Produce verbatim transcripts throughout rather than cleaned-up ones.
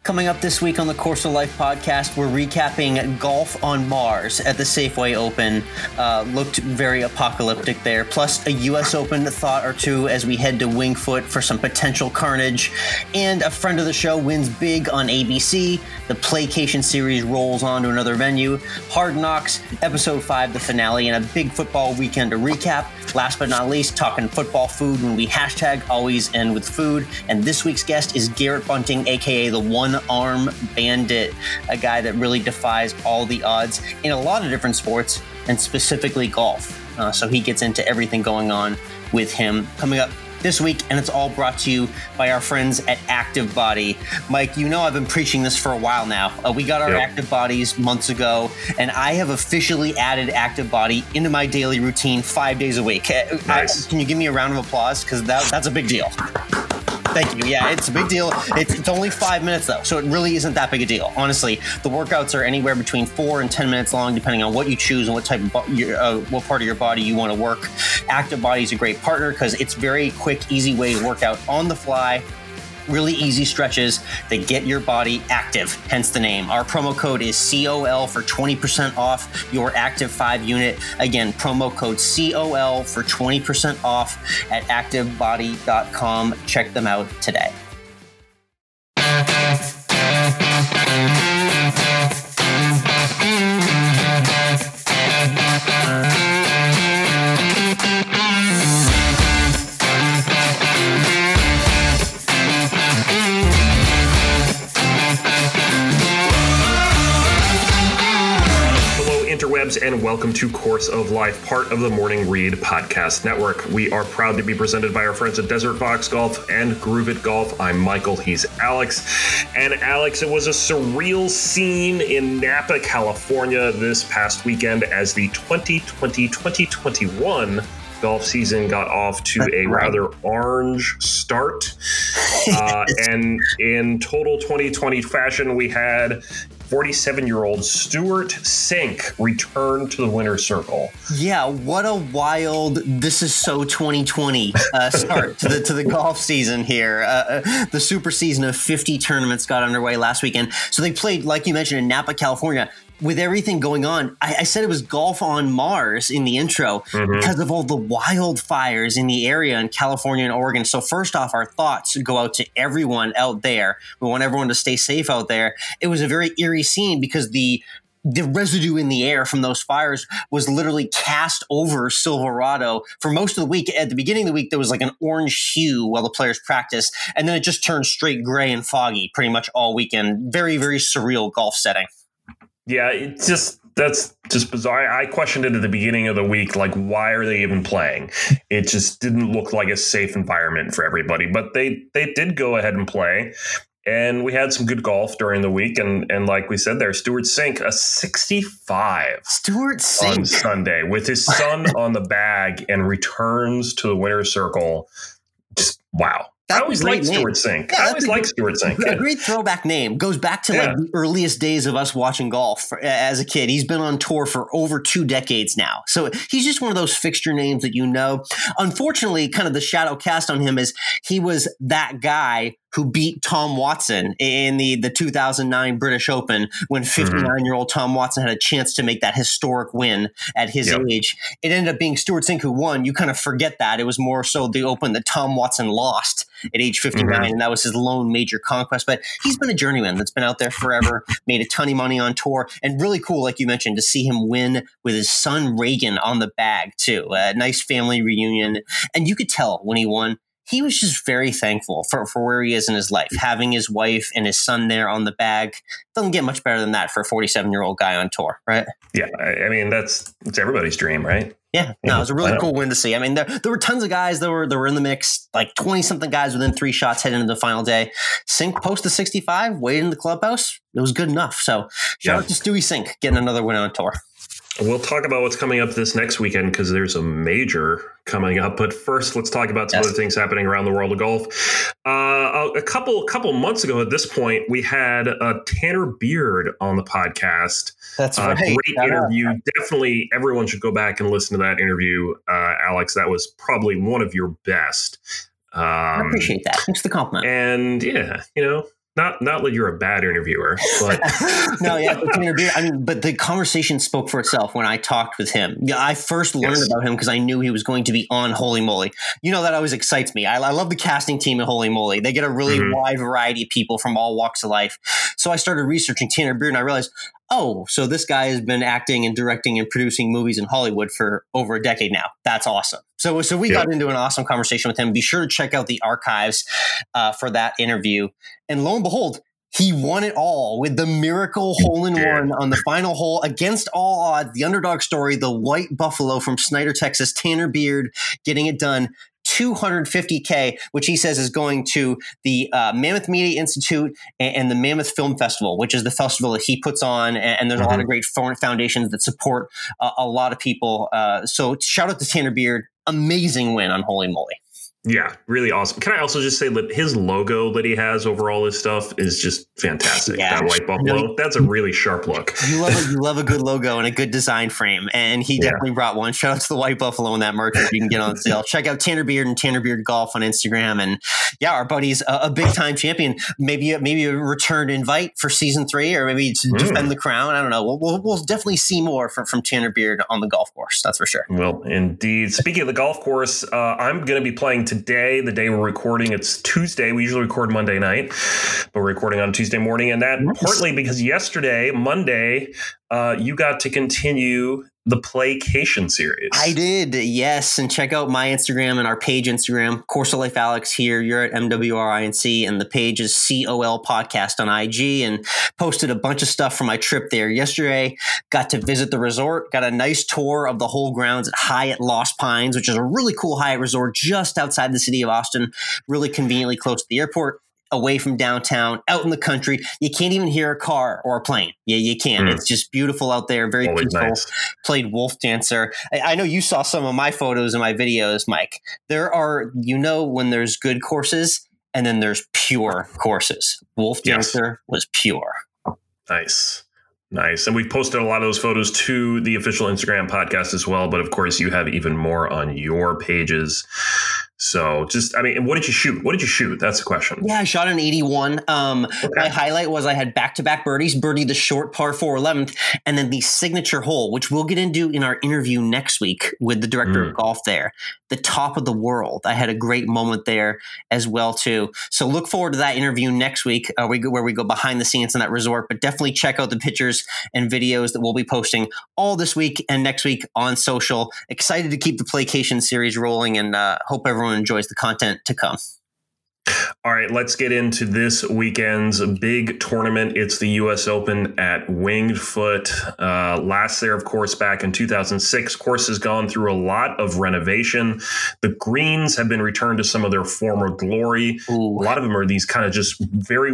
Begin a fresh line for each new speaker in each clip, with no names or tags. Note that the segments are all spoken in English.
Coming up this week on the Course of Life podcast, we're recapping golf on Mars at the Safeway Open. Uh, looked very apocalyptic there. Plus a U S Open thought or two as we head to Winged Foot for some potential carnage. And a friend of the show wins big on A B C. The Playcation series rolls on to another venue. Hard Knocks, episode five, the finale, and a big football weekend to recap. Last but not least, talking football food when we hashtag always end with food. And this week's guest is Garrett Bunting, aka the One-Arm Bandit, a guy that really defies all the odds in a lot of different sports, and specifically golf. Uh, so he gets into everything going on with him. Coming up this week, and it's all brought to you by our friends at Active Body. Mike, you know I've been preaching this for a while now. Uh, we got our yep. Active Bodies months ago, and I have officially added Active Body into my daily routine five days a week. Nice. I, can you give me a round of applause? Because that, that's a big deal. Thank you. Yeah, it's a big deal. It's, it's only five minutes, though, so it really isn't that big a deal. Honestly, the workouts are anywhere between four and ten minutes long, depending on what you choose and what type of bo- your, uh, what part of your body you want to work. Active Body is a great partner because it's very quick, easy way to work out on the fly. Really easy stretches that get your body active, hence the name. Our promo code is C O L for twenty percent off your Active five unit. Again, promo code C O L for twenty percent off at active body dot com. Check them out today.
And welcome to Course of Life, part of the Morning Read Podcast Network. We are proud to be presented by our friends at Desert Fox Golf and Groove It Golf. I'm Michael, he's Alex. And Alex, it was a surreal scene in Napa, California this past weekend as the twenty twenty twenty twenty-one golf season got off to a rather orange start. Uh, and in total twenty twenty fashion, we had forty-seven-year-old Stewart Cink returned to the winner's circle.
Yeah, what a wild, this is so twenty twenty uh, start to the to the golf season here. Uh, the super season of fifty tournaments got underway last weekend. So they played, like you mentioned, in Napa, California. With everything going on, I, I said it was golf on Mars in the intro mm-hmm. because of all the wildfires in the area in California and Oregon. So first off, our thoughts go out to everyone out there. We want everyone to stay safe out there. It was a very eerie scene because the the residue in the air from those fires was literally cast over Silverado for most of the week. At the beginning of the week, there was like an orange hue while the players practiced, and then it just turned straight gray and foggy pretty much all weekend. Very, very surreal golf setting.
Yeah, it's just that's just bizarre. I questioned it at the beginning of the week, like, why are they even playing? It just didn't look like a safe environment for everybody. But they they did go ahead and play. And we had some good golf during the week. And, and like we said there, Stewart Cink, a sixty-five
Stewart Cink
on Sunday with his son on the bag and returns to the winner's circle. Just wow. I always liked Stewart Cink. Yeah, I always liked Stewart Cink.
A great throwback name. Goes back to yeah. like the earliest days of us watching golf as a kid. He's been on tour for over two decades now. So he's just one of those fixture names that you know. Unfortunately, kind of the shadow cast on him is he was that guy who beat Tom Watson in the, the two thousand nine British Open when fifty-nine-year-old Tom Watson had a chance to make that historic win at his yep. age. It ended up being Stewart Cink who won. You kind of forget that. It was more so the Open that Tom Watson lost at age fifty-nine, mm-hmm. and that was his lone major conquest. But he's been a journeyman that's been out there forever, made a ton of money on tour, and really cool, like you mentioned, to see him win with his son Reagan on the bag, too. A nice family reunion. And you could tell when he won, he was just very thankful for, for where he is in his life. Having his wife and his son there on the bag doesn't get much better than that for a forty-seven-year-old guy on tour, right?
Yeah, I, I mean, that's it's everybody's dream, right?
Yeah, no, it was a really cool win to see. I mean, there there were tons of guys that were that were in the mix, like twenty-something guys within three shots heading into the final day. Cink post the sixty-five, waited in the clubhouse. It was good enough. So shout yeah. out to Stewie Cink getting another win on tour.
We'll talk about what's coming up this next weekend because there's a major coming up. But first, let's talk about some yes. other things happening around the world of golf. Uh, a couple couple months ago at this point, we had uh, Tanner Beard on the podcast.
That's
uh,
right.
Great
yeah.
interview. Definitely everyone should go back and listen to that interview, uh, Alex. That was probably one of your best. Um,
I appreciate that. Thanks for the compliment.
And yeah, you know, Not not that you're a bad interviewer, but
no, yeah, Tanner Beard. I mean, but the conversation spoke for itself when I talked with him. Yeah, I first learned yes. about him because I knew he was going to be on Holy Moly. You know, that always excites me. I, I love the casting team at Holy Moly. They get a really mm-hmm. wide variety of people from all walks of life. So I started researching Tanner Beard, and I realized, oh, so this guy has been acting and directing and producing movies in Hollywood for over a decade now. That's awesome. So, so we yep. got into an awesome conversation with him. Be sure to check out the archives uh, for that interview. And lo and behold, he won it all with the miracle hole in one on the final hole against all odds. The underdog story, the White Buffalo from Snyder, Texas, Tanner Beard getting it done. two hundred fifty K, which he says is going to the uh, Mammoth Media Institute and, and the Mammoth Film Festival, which is the festival that he puts on. And, and there's mm-hmm. a lot of great foundations that support uh, a lot of people. Uh, so shout out to Tanner Beard. Amazing win on Holy Moly.
Yeah, really awesome. Can I also just say that his logo that he has over all his stuff is just fantastic. Yeah. That White Buffalo, really, that's a really sharp look.
You love a, you love a good logo and a good design frame, and he definitely yeah. brought one. Shout out to the White Buffalo and that merch that you can get on sale. Check out Tanner Beard and Tanner Beard Golf on Instagram, and yeah, our buddy's a, a big time champion. Maybe maybe a return invite for season three, or maybe to mm. defend the crown. I don't know. We'll, we'll, we'll definitely see more from, from Tanner Beard on the golf course. That's for sure.
Well, indeed. Speaking of the golf course, uh, I'm going to be playing today, the day we're recording. It's Tuesday. We usually record Monday night, but we're recording on Tuesday morning. And that nice. partly because yesterday, Monday, uh, you got to continue the Playcation series.
I did, yes. And check out my Instagram and our page Instagram, Course of Life Alex here. You're at M W R I N C, and the page is C O L Podcast on I G, and posted a bunch of stuff from my trip there yesterday. Got to visit the resort, got a nice tour of the whole grounds at Hyatt Lost Pines, which is a really cool Hyatt resort just outside the city of Austin, really conveniently close to the airport, away from downtown, out in the country. You can't even hear a car or a plane. Yeah, you can't. Mm. It's just beautiful out there. Very Always peaceful. Nice. Played Wolf Dancer. I, I know you saw some of my photos and my videos, Mike. There are, you know, when there's good courses and then there's pure courses. Wolf Dancer yes. was pure.
Nice. Nice. And we've posted a lot of those photos to the official Instagram podcast as well. But of course, you have even more on your pages. So just, I mean, what did you shoot? What did you shoot? That's the question.
Yeah, I shot an eighty-one. Um, okay. My highlight was I had back-to-back birdies, birdie the short par four eleventh, and then the signature hole, which we'll get into in our interview next week with the director mm. of golf there, the top of the world. I had a great moment there as well, too. So look forward to that interview next week uh, we go, where we go behind the scenes in that resort. But definitely check out the pictures and videos that we'll be posting all this week and next week on social. Excited to keep the Playcation series rolling, and uh, hope everyone enjoys the content to come.
All right, let's get into this weekend's big tournament. It's the U S Open at Winged Foot. Uh, last there, of course, back in two thousand six. Course has gone through a lot of renovation. The greens have been returned to some of their former glory. Ooh. A lot of them are these kind of just very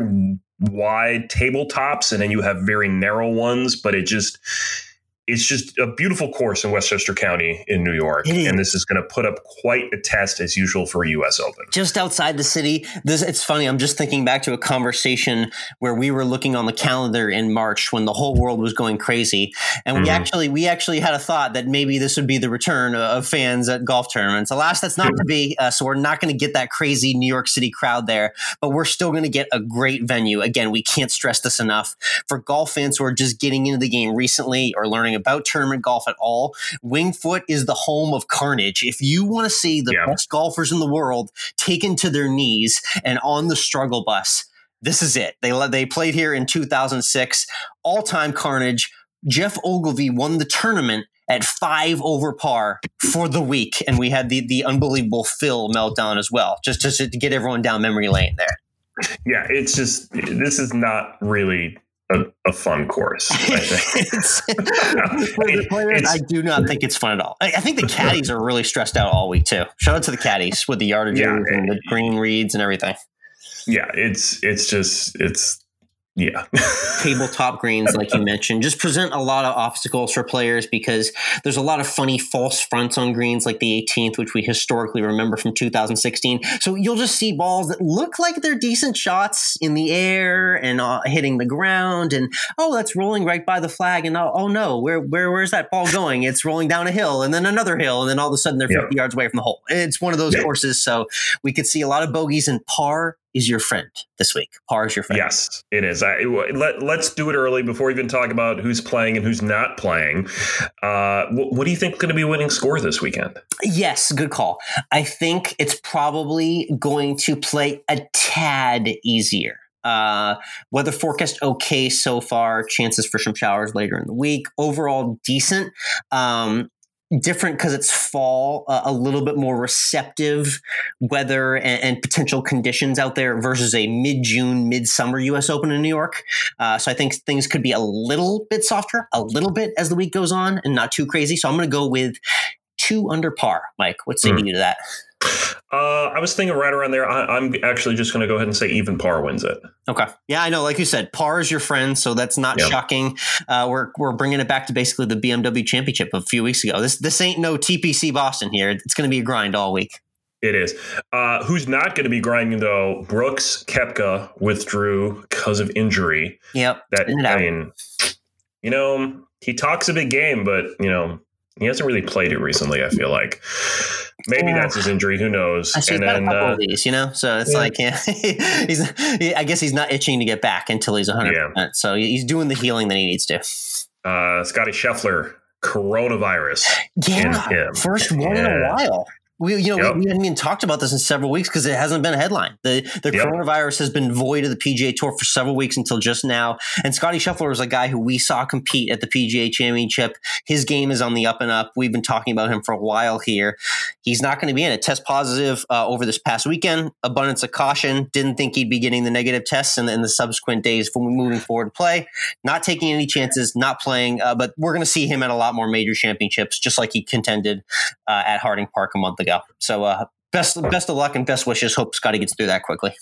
wide tabletops, and then you have very narrow ones, but it just... It's just a beautiful course in Westchester County in New York, and this is going to put up quite a test as usual for a U S Open.
Just outside the city. This, it's funny. I'm just thinking back to a conversation where we were looking on the calendar in March when the whole world was going crazy, and we mm-hmm. actually we actually had a thought that maybe this would be the return of fans at golf tournaments. Alas, that's not to be. Uh, so we're not going to get that crazy New York City crowd there, but we're still going to get a great venue. Again, we can't stress this enough for golf fans who are just getting into the game recently or learning about tournament golf at all. Winged Foot is the home of carnage. If you want to see the yeah. best golfers in the world taken to their knees and on the struggle bus, this is it. They they played here in two thousand six. All-time carnage. Jeff Ogilvy won the tournament at five over par for the week, and we had the the unbelievable Phil meltdown as well, just, just to get everyone down memory lane there.
Yeah, it's just, this is not really A, a fun course. I think.
it's, for the players, I do not think it's fun at all. I, I think the caddies are really stressed out all week too. Shout out to the caddies with the yardages yeah, and the green reads and everything.
Yeah, it's it's just it's yeah.
Tabletop greens, like you mentioned, just present a lot of obstacles for players because there's a lot of funny false fronts on greens like the eighteenth, which we historically remember from two thousand sixteen. So you'll just see balls that look like they're decent shots in the air and uh, hitting the ground, and oh, that's rolling right by the flag, and oh, oh no, where where where's that ball going? It's rolling down a hill and then another hill, and then all of a sudden they're yep. fifty yards away from the hole. It's one of those yep. courses, so we could see a lot of bogeys in par is your friend this week. Par is your friend.
Yes, it is. I, let, let's do it early before we even talk about who's playing and who's not playing. Uh, what, what do you think is going to be winning score this weekend?
Yes, good call. I think it's probably going to play a tad easier. Uh, weather forecast okay so far. Chances for some showers later in the week. Overall decent. Um, different because it's fall. Uh, a little bit more receptive weather and, and potential conditions out there versus a mid-June, mid-summer U S Open in New York. Uh, so I think things could be a little bit softer, a little bit as the week goes on, and not too crazy. So I'm going to go with two under par. Mike, what say mm. you to that?
Uh, I was thinking right around there. I, I'm actually just going to go ahead and say even par wins it.
Okay. Yeah, I know. Like you said, par is your friend, so that's not yep. shocking. Uh, we're we're bringing it back to basically the B M W Championship a few weeks ago. This this ain't no T P C Boston here. It's going to be a grind all week.
It is. Uh, who's not going to be grinding though? Brooks Koepka withdrew because of injury.
Yep.
That I mean, you know, he talks a big game, but you know, he hasn't really played it recently. I feel like. Maybe yeah. that's his injury. Who knows?
Actually, and he's then, got a couple uh, of these, you know. So it's yeah. like, yeah, he's. He, I guess he's not itching to get back until he's one hundred percent. Yeah. So he's doing the healing that he needs to.
Uh, Scotty Scheffler, coronavirus.
Yeah,
in him.
First one yeah. in a while. We, you know, yep. we, we haven't even talked about this in several weeks because it hasn't been a headline. The the yep. coronavirus has been void of the P G A Tour for several weeks until just now. And Scotty Scheffler is a guy who we saw compete at the P G A Championship. His game is on the up and up. We've been talking about him for a while here. He's not going to be in it. Test positive uh, over this past weekend. Abundance of caution. Didn't think he'd be getting the negative tests in the, in the subsequent days for moving forward to play. Not taking any chances, not playing. Uh, but we're going to see him at a lot more major championships, just like he contended uh, at Harding Park a month ago. So uh, best best of luck and best wishes. Hope Scotty gets through that quickly.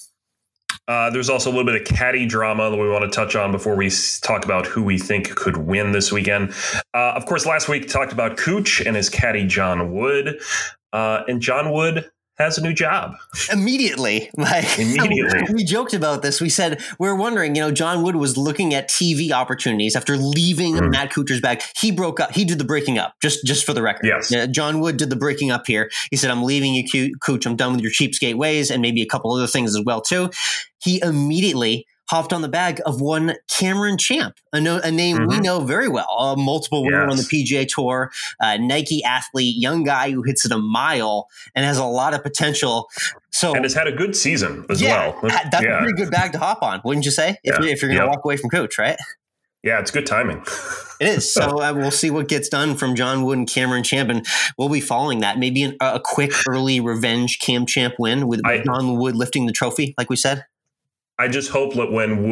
Uh, there's also a little bit of caddy drama that we want to touch on before we talk about who we think could win this weekend. Uh, of course, last week talked about Cooch and his caddy John Wood. Uh, and John Wood has a new job.
Immediately. Like,
Immediately.
We joked about this. We said, we we're wondering, you know, John Wood was looking at T V opportunities after leaving mm. Matt Kuchar's bag. He broke up. He did the breaking up, just, just for the record.
Yes.
Yeah, John Wood did the breaking up here. He said, I'm leaving you, Cooch. I'm done with your cheapskate ways, and maybe a couple other things as well, too. He immediately hopped on the bag of one Cameron Champ, a, no, a name mm-hmm. we know very well, a multiple winner yes. on the P G A Tour, uh, Nike athlete, young guy who hits it a mile and has a lot of potential. So
and has had a good season as
yeah,
well.
That's yeah. a pretty good bag to hop on, wouldn't you say? If, yeah. if you're going to yeah. walk away from Coach, right?
Yeah, it's good timing.
It is. So uh, we'll see what gets done from John Wood and Cameron Champ, and we'll be following that. Maybe an, a quick early revenge Cam Champ win with I, John Wood lifting the trophy, like we said.
I just hope that when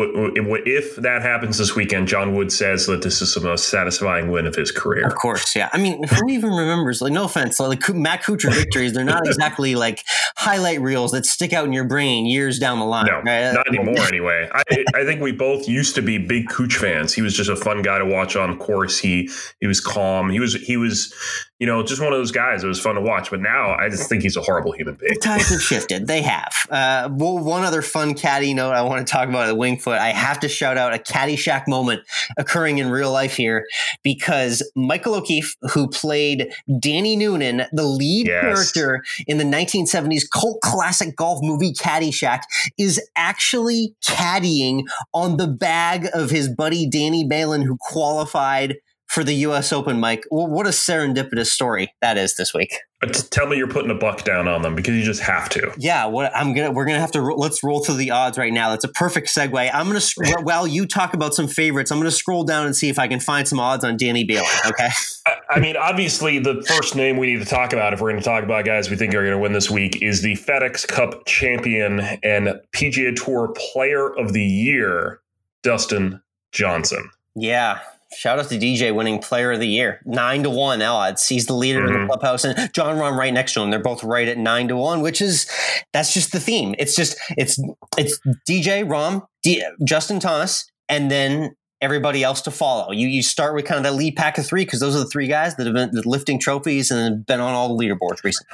if that happens this weekend, John Wood says that this is the most satisfying win of his career.
Of course, yeah. I mean, who even remembers? Like, no offense, like Matt Kuchar victories, they're not exactly like highlight reels that stick out in your brain years down the line.
No,
right?
not anymore. Anyway, I, I think we both used to be big Cooch fans. He was just a fun guy to watch on course. He he was calm. He was he was. You know, just one of those guys. It was fun to watch. But now I just think he's a horrible human being.
The times have shifted. They have. Uh, well, one other fun caddy note I want to talk about at Winged Foot. I have to shout out a Caddyshack moment occurring in real life here because Michael O'Keefe, who played Danny Noonan, the lead yes. character in the nineteen seventies cult classic golf movie Caddyshack, is actually caddying on the bag of his buddy Danny Balin, who qualified for the U S Open, Mike. Well, what a serendipitous story that is this week.
Tell me you're putting a buck down on them because you just have to.
Yeah, what I'm gonna we're gonna have to let's roll through the odds right now. That's a perfect segue. I'm gonna while you talk about some favorites, I'm gonna scroll down and see if I can find some odds on Danny Balin. Okay.
I, I mean, obviously, the first name we need to talk about if we're going to talk about guys we think are going to win this week is the FedEx Cup champion and P G A Tour Player of the Year, Dustin Johnson.
Yeah. Shout out to D J winning Player of the Year, nine to one odds. He's the leader mm-hmm. in the clubhouse, and John Rahm right next to him. They're both right at nine to one, which is that's just the theme. It's just it's it's D J, Rahm, D, Justin Thomas, and then everybody else to follow. You you start with kind of that lead pack of three because those are the three guys that have been lifting trophies and have been on all the leaderboards recently.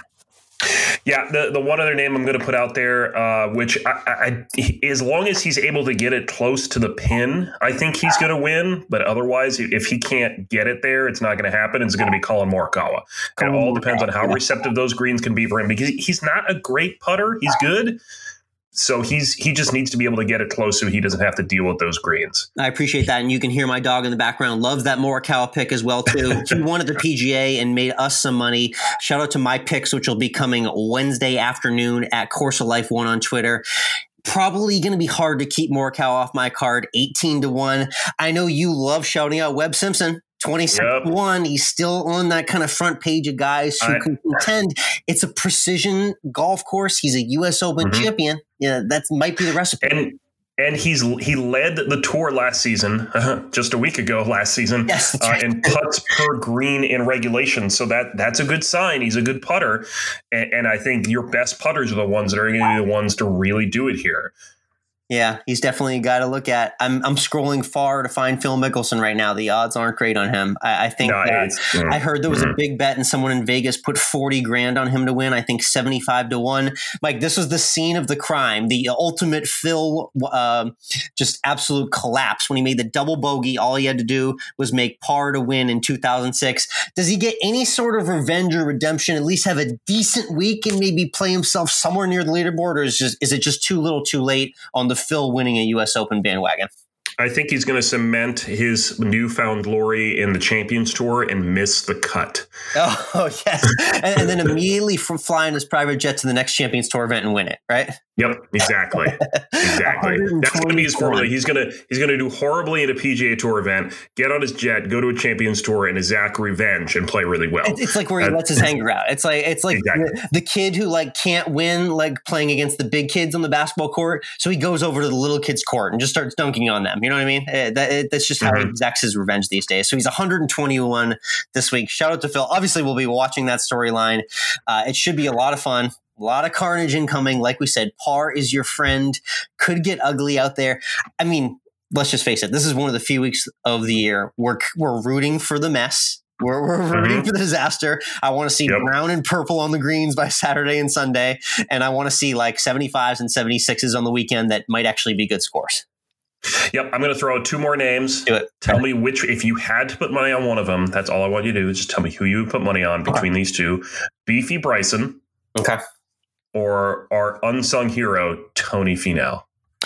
Yeah, the, the one other name I'm going to put out there, uh, which I, I, as long as he's able to get it close to the pin, I think he's going to win. But otherwise, if he can't get it there, it's not going to happen. It's going to be Colin Morikawa. It all depends on how receptive those greens can be for him because he's not a great putter. He's good. So he's he just needs to be able to get it close so he doesn't have to deal with those greens.
I appreciate that. And you can hear my dog in the background. Loves that Morikawa pick as well, too. He won at the P G A and made us some money. Shout out to my picks, which will be coming Wednesday afternoon at Course of Life one on Twitter. Probably going to be hard to keep Morikawa off my card, eighteen to one. I know you love shouting out Webb Simpson. twenty-six to one. He's still on that kind of front page of guys who I, can contend. It's a precision golf course. He's a U S Open mm-hmm. champion. Yeah, that might be the recipe.
And and he's he led the tour last season, uh, just a week ago last season,
yes,
uh, right. in putts per green in regulation. So that that's a good sign. He's a good putter, and, and I think your best putters are the ones that are going to be the ones to really do it here.
Yeah, he's definitely a guy to look at. I'm I'm scrolling far to find Phil Mickelson right now. The odds aren't great on him. I, I think
no,
that
mm,
I heard there was
mm.
a big bet and someone in Vegas put forty grand on him to win. I think seventy-five to one. Like, this was the scene of the crime, the ultimate Phil, uh, just absolute collapse when he made the double bogey. All he had to do was make par to win in two thousand six. Does he get any sort of revenge or redemption? At least have a decent week and maybe play himself somewhere near the leaderboard, or is just is it just too little, too late on the Phil winning a U S Open bandwagon?
I think he's going to cement his newfound glory in the Champions Tour and miss the cut.
Oh, yes. and, and then immediately from flying his private jet to the next Champions Tour event and win it, right?
Yep, exactly. Exactly. That's going to be his formula. He's going to he's going to do horribly at a P G A Tour event, get on his jet, go to a Champions Tour and a Zach revenge and play really well.
It's, it's like where he uh, lets his anger out. It's like it's like
exactly.
the, the kid who like can't win like playing against the big kids on the basketball court, so he goes over to the little kids' court and just starts dunking on them. You know what I mean? It, that, it, that's just how mm-hmm. he exacts his revenge these days. So he's one hundred twenty-one this week. Shout out to Phil. Obviously, we'll be watching that storyline. Uh, it should be a lot of fun. A lot of carnage incoming. Like we said, par is your friend. Could get ugly out there. I mean, let's just face it. This is one of the few weeks of the year we're we're rooting for the mess. We're, we're rooting mm-hmm. for the disaster. I want to see yep. brown and purple on the greens by Saturday and Sunday. And I want to see like seventy-fives and seventy-sixes on the weekend that might actually be good scores.
Yep. I'm going to throw out two more names.
Do it.
Tell me which, if you had to put money on one of them, that's all I want you to do. Just tell me who you would put money on between okay. these two. Beefy Bryson.
Okay.
Or our unsung hero, Tony Finau.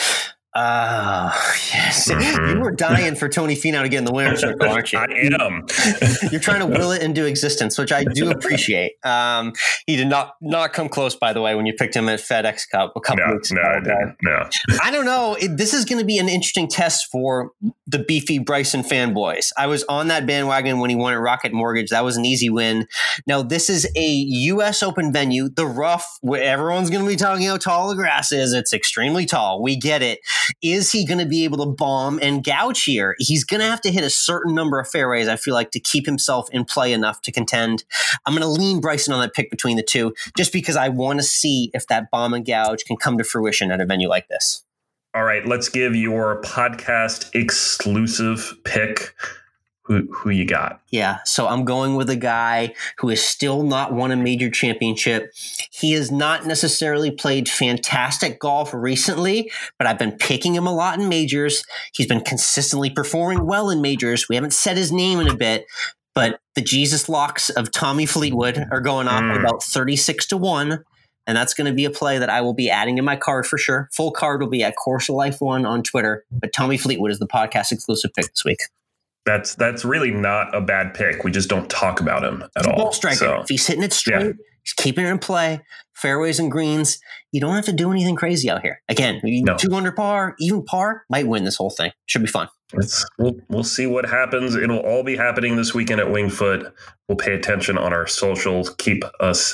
Ah, uh, yes. Mm-hmm. You were dying for Tony Finau to get in the winner's circle, aren't you?
I am.
You're trying to will it into existence, which I do appreciate. Um, he did not not come close, by the way, when you picked him at FedEx Cup a couple
no,
weeks
no,
ago.
I didn't. No,
I don't know. It, this is going to be an interesting test for the Beefy Bryson fanboys. I was on that bandwagon when he won at Rocket Mortgage. That was an easy win. Now, this is a U S Open venue. The rough, where everyone's going to be talking how tall the grass is. It's extremely tall. We get it. Is he going to be able to bomb and gouge here? He's going to have to hit a certain number of fairways, I feel like, to keep himself in play enough to contend. I'm going to lean Bryson on that pick between the two, just because I want to see if that bomb and gouge can come to fruition at a venue like this.
All right, let's give your podcast exclusive pick. Who, who you got?
Yeah, so I'm going with a guy who has still not won a major championship. He has not necessarily played fantastic golf recently, but I've been picking him a lot in majors. He's been consistently performing well in majors. We haven't said his name in a bit, but the Jesus locks of Tommy Fleetwood are going off mm. at about thirty-six to one. And that's going to be a play that I will be adding to my card for sure. Full card will be at Course of Life one on Twitter. But Tommy Fleetwood is the podcast exclusive pick this week.
That's that's really not a bad pick. We just don't talk about him at
he's
all.
Ball striker. So, if he's hitting it straight, yeah. he's keeping it in play, fairways and greens. You don't have to do anything crazy out here. Again, no. two under par, even par, might win this whole thing. Should be fun.
It's, we'll, we'll see what happens. It'll all be happening this weekend at Winged Foot. We'll pay attention on our socials. Keep us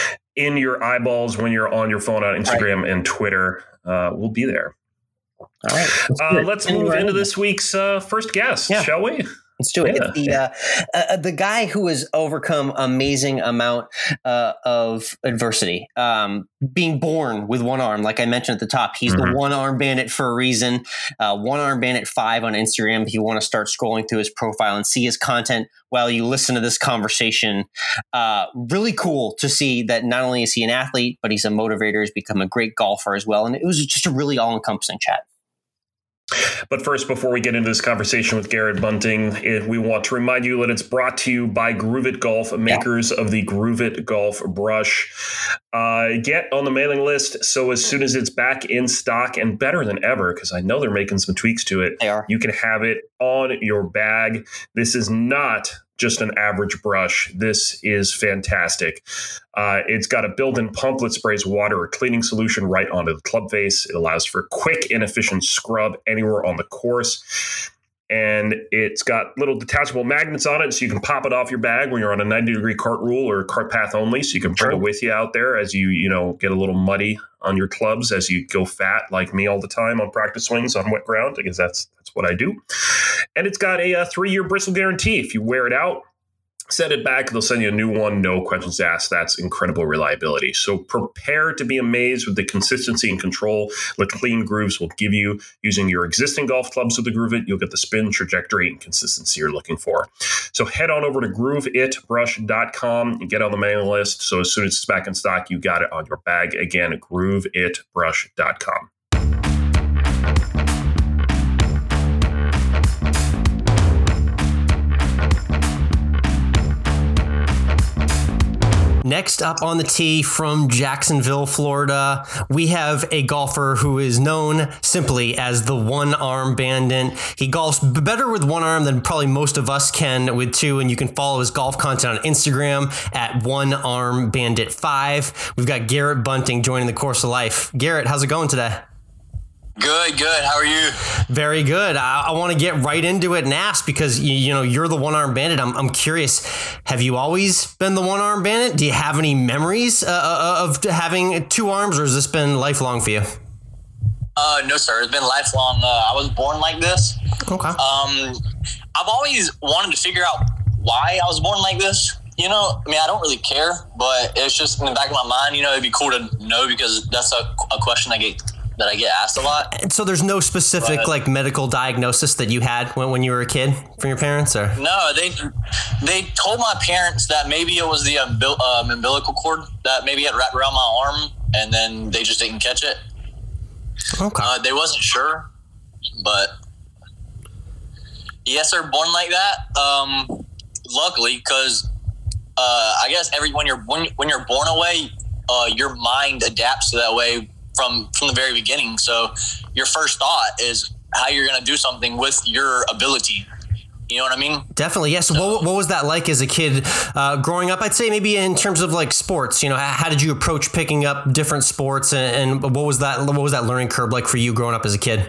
in your eyeballs when you're on your phone on Instagram right. and Twitter. Uh, we'll be there.
All right. Let's,
uh, let's move into this week's uh, first guest, yeah. shall we?
Let's do it. Yeah. It's the uh, uh, the guy who has overcome amazing amount uh, of adversity, um, being born with one arm. Like I mentioned at the top, he's mm-hmm. the one arm bandit for a reason. Uh, one arm bandit five on Instagram. If you want to start scrolling through his profile and see his content while you listen to this conversation, uh, really cool to see that not only is he an athlete, but he's a motivator. He's become a great golfer as well, and it was just a really all encompassing chat.
But first, before we get into this conversation with Garrett Bunting, it, we want to remind you that it's brought to you by Groove It Golf, makers yeah. of the Groove It Golf brush. Uh, get on the mailing list so as soon as it's back in stock, and better than ever, because I know they're making some tweaks to it,
they are.
You can have it on your bag. This is not just an average brush. This is fantastic. Uh, it's got a built-in pump that sprays water or cleaning solution right onto the club face. It allows for quick and efficient scrub anywhere on the course. And it's got little detachable magnets on it, so you can pop it off your bag when you're on a ninety degree cart rule or cart path only. So you can bring True. it with you out there as you, you know, get a little muddy on your clubs as you go fat like me all the time on practice swings on wet ground, because that's that's what I do. And it's got a, a three-year bristle guarantee. If you wear it out, send it back, they'll send you a new one, no questions asked. That's incredible reliability. So prepare to be amazed with the consistency and control that Clean Grooves will give you. Using your existing golf clubs with the Groove It, you'll get the spin, trajectory, and consistency you're looking for. So head on over to groove it brush dot com and get on the mailing list. So as soon as it's back in stock, you got it on your bag. Again, groove it brush dot com.
Next up on the tee from Jacksonville, Florida, we have a golfer who is known simply as the One Arm Bandit. He golfs better with one arm than probably most of us can with two, and you can follow his golf content on Instagram at One Arm Bandit five. We've got Garrett Bunting joining the Course of Life. Garrett, how's it going today?
Good, good. How are you?
Very good. I, I want to get right into it and ask, because you, you know you're the one arm bandit. I'm I'm curious. Have you always been the one arm bandit? Do you have any memories uh, of having two arms, or has this been lifelong for you?
Uh, no, sir. It's been lifelong. Uh, I was born like this.
Okay.
Um, I've always wanted to figure out why I was born like this. You know, I mean, I don't really care, but it's just in the back of my mind. You know, it'd be cool to know, because that's a, a question I get. that I get asked a lot.
And so there's no specific but, like medical diagnosis that you had when, when you were a kid from your parents, or?
No, they they told my parents that maybe it was the umbil- um, umbilical cord that maybe had wrapped around my arm, and then they just didn't catch it.
Okay.
Uh, they wasn't sure, but yes, they're born like that. Um, luckily, because uh, I guess every when you're when, when you're born away, uh, your mind adapts to that way. From from the very beginning. So your first thought is how you're going to do something with your ability. You know what I mean?
Definitely, yes. So, what, what was that like as a kid uh, growing up? I'd say maybe in terms of like sports. You know, how did you approach picking up different sports, and, and what was that? What was that learning curve like for you growing up as a kid?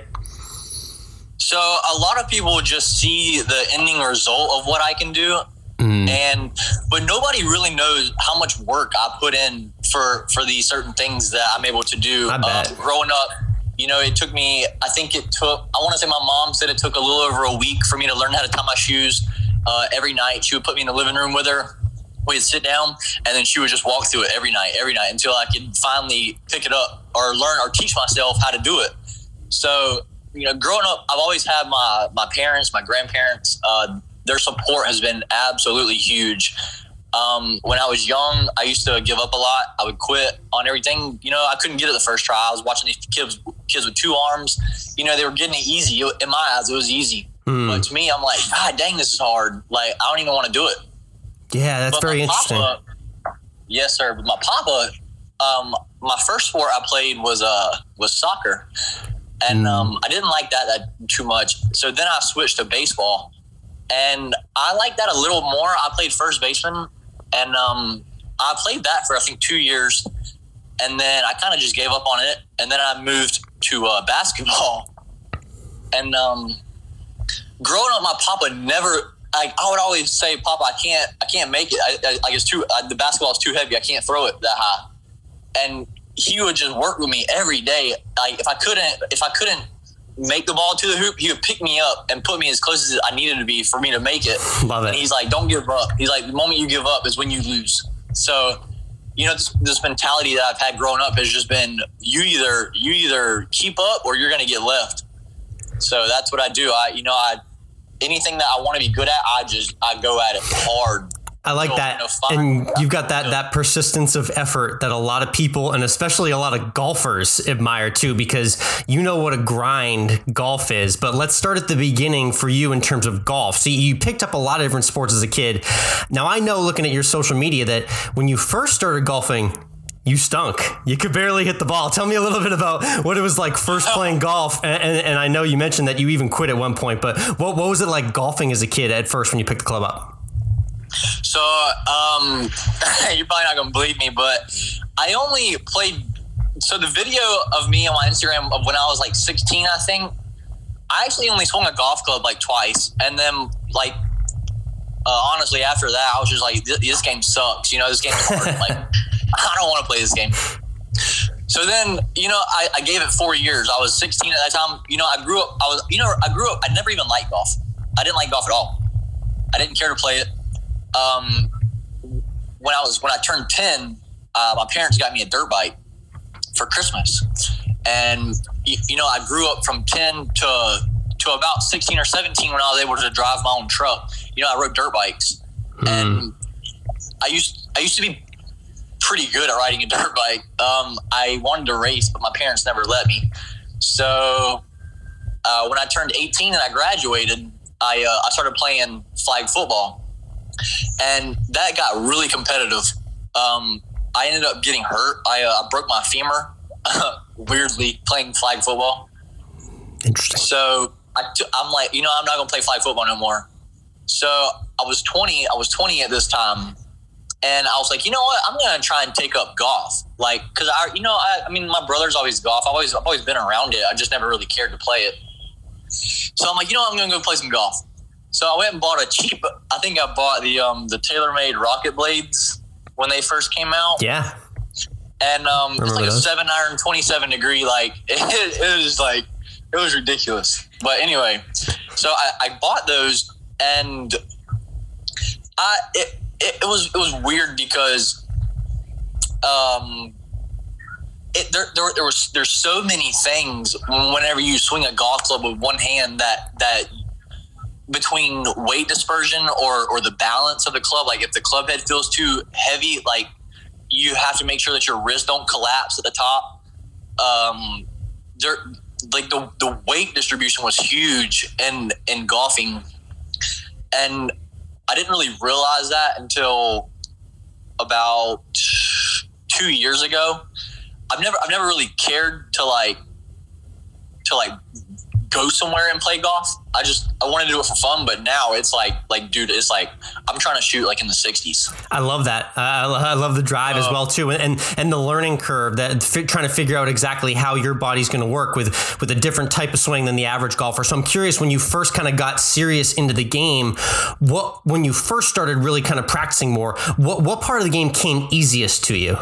So a lot of people just see the ending result of what I can do. Mm. And but nobody really knows how much work I put in for for these certain things that I'm able to do.
I bet.
Uh, growing up, you know, it took me, I think it took, I want to say my mom said it took a little over a week for me to learn how to tie my shoes. Uh, every night she would put me in the living room with her. We'd sit down, and then she would just walk through it every night, every night until I could finally pick it up or learn or teach myself how to do it. So, you know, growing up, I've always had my, my parents, my grandparents, uh, their support has been absolutely huge. Um, when I was young, I used to give up a lot. I would quit on everything. You know, I couldn't get it the first try. I was watching these kids, kids with two arms. You know, they were getting it easy. In my eyes, it was easy. Mm. But to me, I'm like, God dang, this is hard. Like, I don't even want to do it.
Yeah, that's but very interesting.
Papa, yes, sir. But my papa, um, my first sport I played was uh was soccer. And mm. um, I didn't like that, that too much. So then I switched to baseball. And I like that a little more. I played first baseman, and um, I played that for, I think, two years. And then I kind of just gave up on it. And then I moved to uh, basketball. And um, growing up, my papa never, like, I would always say, Papa, I can't, I can't make it. I, I, I guess too, I, the basketball is too heavy. I can't throw it that high. And he would just work with me every day. Like, if I couldn't, if I couldn't, make the ball to the hoop, he would pick me up and put me as close as I needed to be for me to make it.
Love it.
And he's like, don't give up. He's like, the moment you give up is when you lose. So, you know, this, this mentality that I've had growing up has just been, you either you either keep up or you're going to get left. So that's what I do. I, you know, I anything that I want to be good at, I just I go at it hard.
I like
You'll,
that.
you know, find-
and you've got that that persistence of effort that a lot of people, and especially a lot of golfers, admire too, because you know what a grind golf is. But let's start at the beginning for you in terms of golf. So you picked up a lot of different sports as a kid. Now I know, looking at your social media, that when you first started golfing, you stunk. You could barely hit the ball. Tell me a little bit about what it was like first playing golf. And, and, and I know you mentioned that you even quit at one point, but what, what was it like golfing as a kid at first when you picked the club up?
So, um, you're probably not going to believe me, but I only played. So the video of me on my Instagram of when I was like sixteen, I think, I actually only swung a golf club like twice. And then, like, uh, honestly, after that, I was just like, this, this game sucks. You know, this game's hard. Like, I don't want to play this game. So then, you know, I, I gave it four years. I was sixteen at that time. You know, I grew up. I was, you know, I grew up. I never even liked golf. I didn't like golf at all. I didn't care to play it. Um, when I was when I turned ten, uh, my parents got me a dirt bike for Christmas, and you, you know, I grew up from ten to to about sixteen or seventeen when I was able to drive my own truck. You know, I rode dirt bikes, mm. and I used I used to be pretty good at riding a dirt bike. Um, I wanted to race, but my parents never let me. So uh, when I turned eighteen and I graduated, I uh, I started playing flag football. And that got really competitive. Um, I ended up getting hurt. I, uh, I broke my femur, weirdly, playing flag football.
Interesting.
So I t- I'm like, you know, I'm not going to play flag football no more. So I was twenty. I was twenty at this time. And I was like, you know what? I'm going to try and take up golf. Like, because, I, you know, I, I mean, my brother's always golf. I've always, I've always been around it. I just never really cared to play it. So I'm like, you know what? I'm going to go play some golf. So I went and bought a cheap, I think I bought the um, the TaylorMade Rocket Blades when they first came out.
Yeah.
And um, it's like
those.
a seven iron, twenty-seven degree, like, it, it was like, it was ridiculous. But anyway, so I, I bought those, and I it, it, it was it was weird because um it there there, there was there's so many things whenever you swing a golf club with one hand that that between weight dispersion or or the balance of the club, like if the club head feels too heavy, like you have to make sure that your wrists don't collapse at the top. Um, there, like the the weight distribution was huge in in golfing, and I didn't really realize that until about two years ago. I've never I've never really cared to like to like go somewhere and play golf. I just I want to do it for fun, but now it's like like dude, it's like I'm trying to shoot like in the sixties.
I love that. Uh, I love the drive uh, as well too, and and the learning curve, that fi- trying to figure out exactly how your body's going to work with with a different type of swing than the average golfer. So I'm curious, when you first kind of got serious into the game, what when you first started really kind of practicing more, what what part of the game came easiest to you?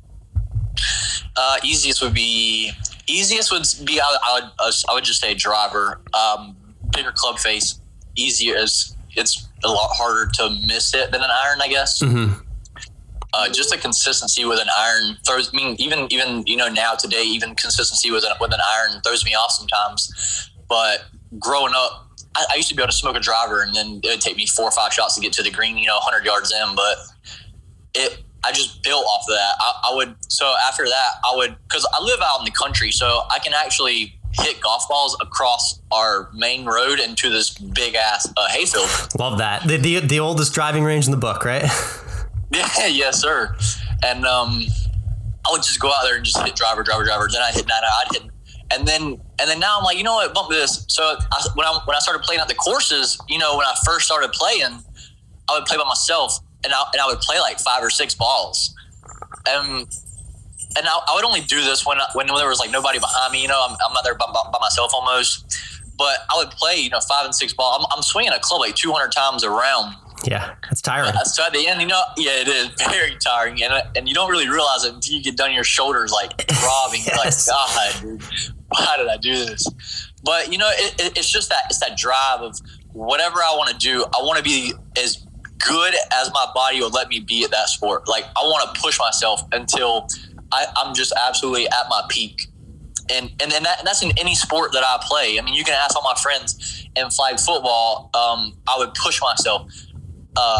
Uh, easiest would be easiest would be I, I would I would just say driver, um, bigger club face. Easier is it's a lot harder to miss it than an iron, I guess.
Mm-hmm.
Uh, just the consistency with an iron throws. I mean, even even you know now today, even consistency with an, with an iron throws me off sometimes. But growing up, I, I used to be able to smoke a driver, and then it would take me four or five shots to get to the green. You know, one hundred yards in, but it. I just built off of that. I, I would, so after that, I would, because I live out in the country, so I can actually hit golf balls across our main road into this big ass uh, hayfield.
Love that. The, the the oldest driving range in the book, right?
Yeah, yes, sir. And um, I would just go out there and just hit driver, driver, driver. Then I'd hit nine, I'd hit, and then and then now I'm like, you know what, bump this. So I, when I when I started playing at the courses, you know, when I first started playing, I would play by myself. And I, and I would play like five or six balls. And and I, I would only do this when when there was like nobody behind me. You know, I'm, I'm out there by, by myself almost. But I would play, you know, five and six balls. I'm, I'm swinging a club like two hundred times around.
Yeah, that's tiring.
So at the end, you know, yeah, it is very tiring. And and you don't really realize it until you get done, your shoulders like throbbing.
Yes.
You're like, God, dude, why did I do this? But, you know, it, it, it's just that, it's that drive of whatever I want to do, I want to be as good as my body will let me be at that sport. Like, I want to push myself until I, I'm just absolutely at my peak. And and, and, that, and that's in any sport that I play. I mean, you can ask all my friends in flag football. Um, I would push myself. Um,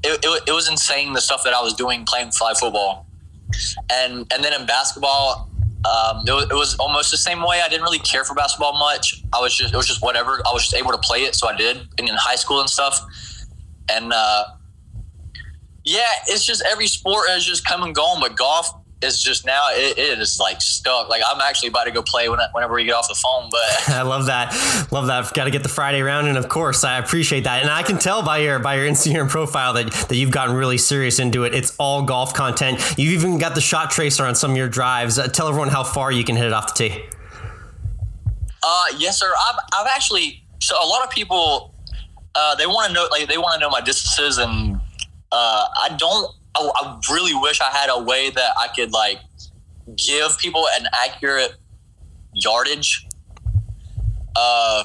it, it, it was insane the stuff that I was doing playing flag football. And and then in basketball, um, it, was, it was almost the same way. I didn't really care for basketball much. I was just it was just whatever. I was just able to play it, so I did. And in high school and stuff. And uh, yeah, it's just every sport has just come and gone, but golf is just now it, it is like stuck. Like I'm actually about to go play when, whenever we get off the phone. But
I love that, love that. Got to get the Friday round, and of course, I appreciate that. And I can tell by your by your Instagram profile that that you've gotten really serious into it. It's all golf content. You've even got the shot tracer on some of your drives. Uh, tell everyone how far you can hit it off the tee.
Uh, yes, sir. I've I've actually so a lot of people uh, they want to know like they want to know my distances, and uh, I don't. I, I really wish I had a way that I could like give people an accurate yardage. Uh,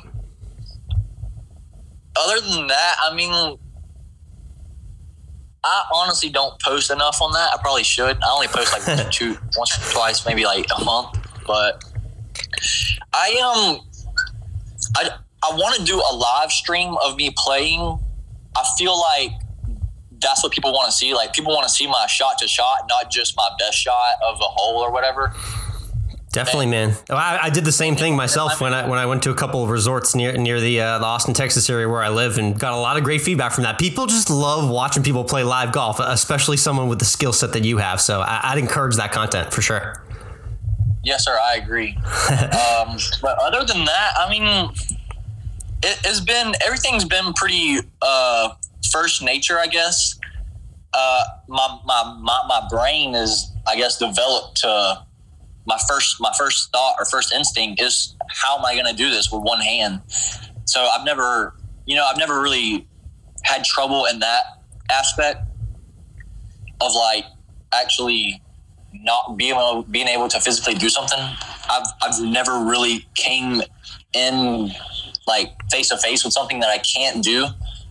other than that, I mean, I honestly don't post enough on that. I probably should. I only post like two, once or twice, maybe like a month. But I um, I I want to do a live stream of me playing. I feel like that's what people want to see. Like people want to see my shot to shot, not just my best shot of the hole or whatever.
Definitely, man. I, I did the same thing myself when I when I went to a couple of resorts near near the, uh, the Austin, Texas area where I live, and got a lot of great feedback from that. People just love watching people play live golf, especially someone with the skill set that you have. So I, I'd encourage that content for sure.
Yes, sir. I agree. um, but other than that, I mean, it, it's been everything's been pretty uh, first nature, I guess. Uh, my, my my my brain is, I guess, developed to my first my first thought or first instinct is, how am I going to do this with one hand? So I've never, you know, I've never really had trouble in that aspect of like actually not being able, being able to physically do something. I've I've never really came in like face to face with something that I can't do.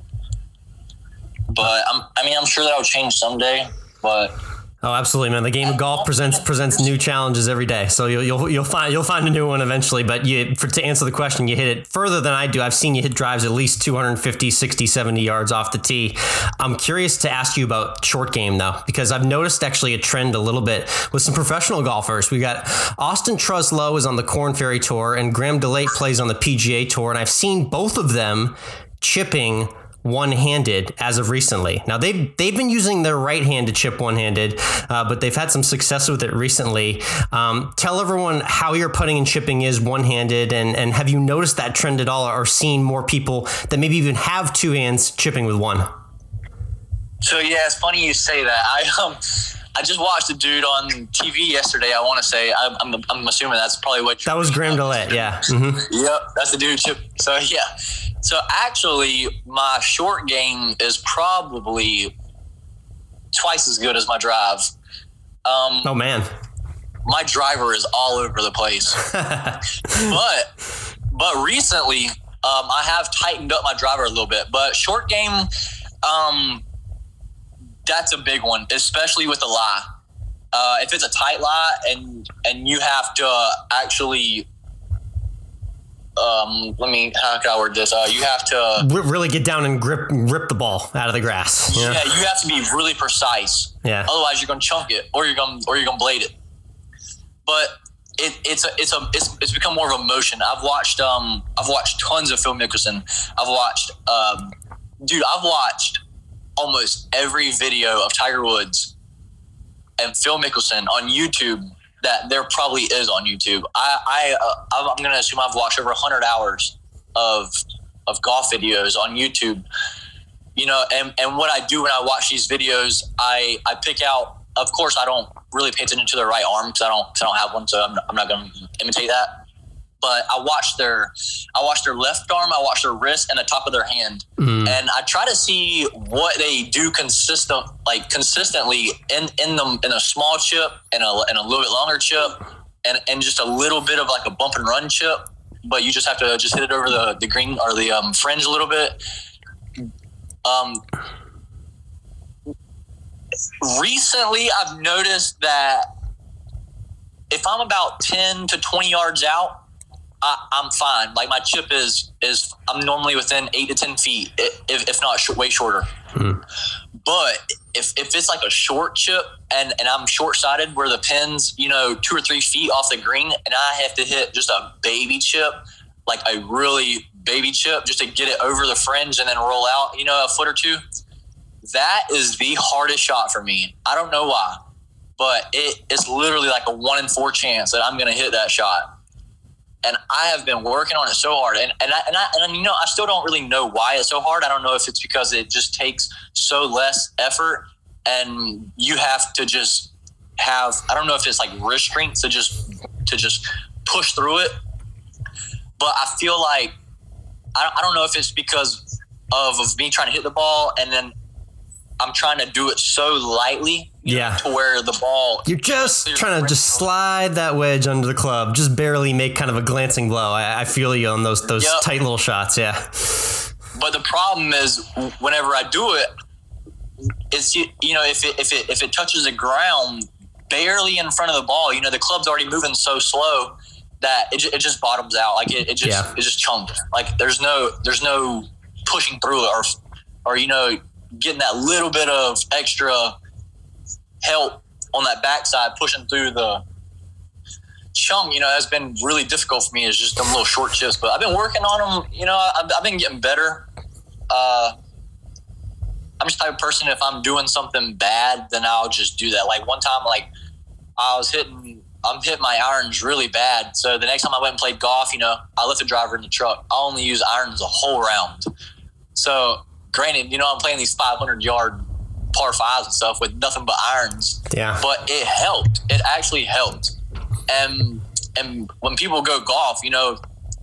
But I'm, I mean, I'm sure that'll change someday. But
oh, absolutely, man. The game of golf presents presents new challenges every day. So you'll you'll you'll find you'll find a new one eventually. But you, for to answer the question, you hit it further than I do. I've seen you hit drives at least two fifty, sixty, seventy yards off the tee. I'm curious to ask you about short game though, because I've noticed actually a trend a little bit with some professional golfers. We got Austin Truslow is on the Korn Ferry Tour, and Graham DeLate plays on the P G A Tour, and I've seen both of them chipping one-handed as of recently. Now they've they've been using their right hand to chip one-handed, uh, but they've had some success with it recently. Um, tell everyone how your putting and chipping is one-handed, and and have you noticed that trend at all, or seen more people that maybe even have two hands chipping with one?
So yeah, it's funny you say that. I um I just watched a dude on T V yesterday. I want to say I'm I'm, I'm assuming that's probably what
that was Graham DeLate. Yeah. Mm-hmm.
Yep, that's the dude chip. So yeah. So actually, my short game is probably twice as good as my drive. Um,
oh, man.
My driver is all over the place. but but recently, um, I have tightened up my driver a little bit. But short game, um, that's a big one, especially with the lie. Uh, if it's a tight lie and and you have to actually... Um, let me, how can I word this? Uh, you have to
really get down and grip, rip the ball out of the grass.
Yeah, yeah you have to be really precise.
Yeah.
Otherwise, you're gonna chunk it, or you're gonna, or you're gonna blade it. But it, it's a, it's a, it's, it's become more of a motion. I've watched, um, I've watched tons of Phil Mickelson. I've watched, um, dude, I've watched almost every video of Tiger Woods and Phil Mickelson on YouTube. That there probably is on YouTube. I, I uh, I'm going to assume I've watched over one hundred hours of of golf videos on YouTube. You know, and, and what I do when I watch these videos, I, I pick out. Of course, I don't really pay attention to their right arm because I don't cause I don't have one, so I'm, I'm not going to imitate that. But I watch their I watch their left arm, I watch their wrist, and the top of their hand, mm. and I try to see what they do consistent, like consistently in in them in a small chip and a and a little bit longer chip, and, and just a little bit of like a bump and run chip. But you just have to just hit it over the, the green or the um, fringe a little bit. Um, recently, I've noticed that if I'm about ten to twenty yards out, I, I'm fine. Like my chip is is I'm normally within eight to ten feet, if if not sh- way shorter. Hmm. But if, if it's like a short chip and, and I'm short-sighted where the pin's, you know, two or three feet off the green and I have to hit just a baby chip, like a really baby chip just to get it over the fringe and then roll out, you know, a foot or two, that is the hardest shot for me. I don't know why, but it, it's literally like a one in four chance that I'm going to hit that shot. And I have been working on it so hard. And, and, I, and, I, and, you know, I still don't really know why it's so hard. I don't know if it's because it just takes so less effort and you have to just have, I don't know if it's like wrist strength to just, to just push through it. But I feel like, I, I don't know if it's because of, of me trying to hit the ball and then I'm trying to do it so lightly,
yeah,
know, to where the ball.
You're just trying to just slide that wedge under the club, just barely make kind of a glancing blow. I, I feel you on those those yep. tight little shots, yeah.
But the problem is, whenever I do it, it's you know if it if it if it touches the ground barely in front of the ball, you know the club's already moving so slow that it it just bottoms out, like it, it just yeah. it just chunks. Like there's no there's no pushing through it or or you know. getting that little bit of extra help on that backside, pushing through the chunk, you know, has been really difficult for me. It's just them little short chips, but I've been working on them. You know, I've, I've been getting better. Uh, I'm just the type of person, if I'm doing something bad, then I'll just do that. Like one time, like I was hitting, I'm hitting my irons really bad. So the next time I went and played golf, you know, I left the driver in the truck. I only use irons a whole round. So, granted, you know, I'm playing these five hundred yard par fives and stuff with nothing but irons.
Yeah.
But it helped. It actually helped. And and when people go golf, you know,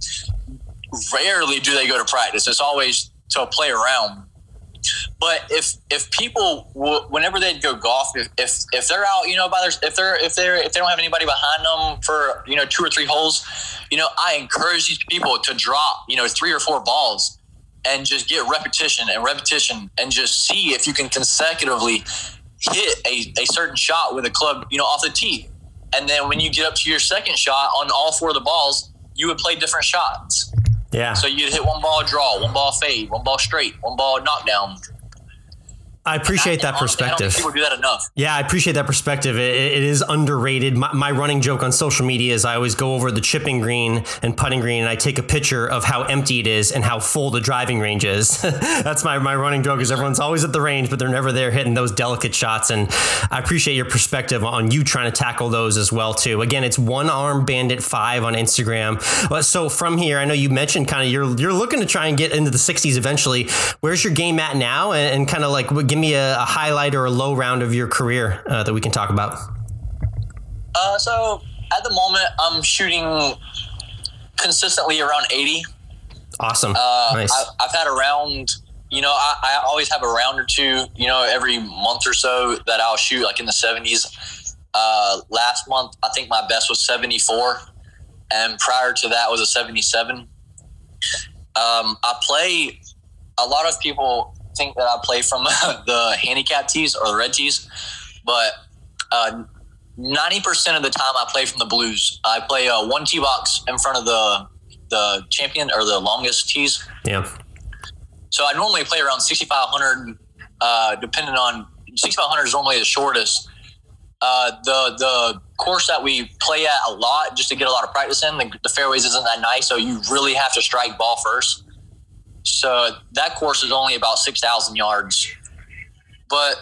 rarely do they go to practice. It's always to play around. But if if people, whenever they go golf, if, if if they're out, you know, by their, if they're if they're if they don't have anybody behind them for, you know, two or three holes, you know, I encourage these people to drop, you know, three or four balls. And just get repetition and repetition and just see if you can consecutively hit a, a certain shot with a club, you know, off the tee. And then when you get up to your second shot on all four of the balls, you would play different shots.
Yeah.
So you'd hit one ball draw, one ball fade, one ball straight, one ball knockdown.
I appreciate that perspective. I don't
think people do that enough.
Yeah, I appreciate that perspective. It, it is underrated. My, my running joke on social media is I always go over the chipping green and putting green and I take a picture of how empty it is and how full the driving range is. That's my, my running joke is everyone's always at the range, but they're never there hitting those delicate shots. And I appreciate your perspective on you trying to tackle those as well, too. Again, it's One Arm Bandit five on Instagram. So from here, I know you mentioned kind of you're, you're looking to try and get into the sixties eventually. Where's your game at now? And, and kind of like give me a, a highlight or a low round of your career uh, that we can talk about.
Uh, so at the moment, I'm shooting consistently around eighty.
Awesome.
Uh,
nice.
I, I've had a round, you know, I, I always have a round or two, you know, every month or so that I'll shoot like in the seventies. Uh, last month, I think my best was seventy-four. And prior to that was a seventy-seven. Um, I play, a lot of people think that I play from the handicap tees or the red tees, but uh, ninety percent of the time I play from the blues. I play uh, one tee box in front of the the champion or the longest tees.
Yeah.
So I normally play around sixty-five hundred, uh, depending on sixty-five hundred is normally the shortest. Uh, the the course that we play at a lot just to get a lot of practice in, the, the fairways isn't that nice, so you really have to strike ball first. So that course is only about six thousand yards. But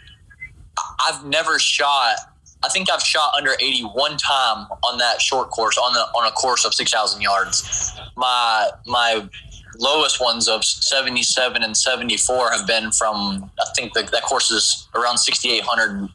I've never shot, I think I've shot under eighty one time on that short course, on the on a course of six thousand yards. My my lowest ones of seventy-seven and seventy-four have been from, I think the, that course is around sixty-eight hundred.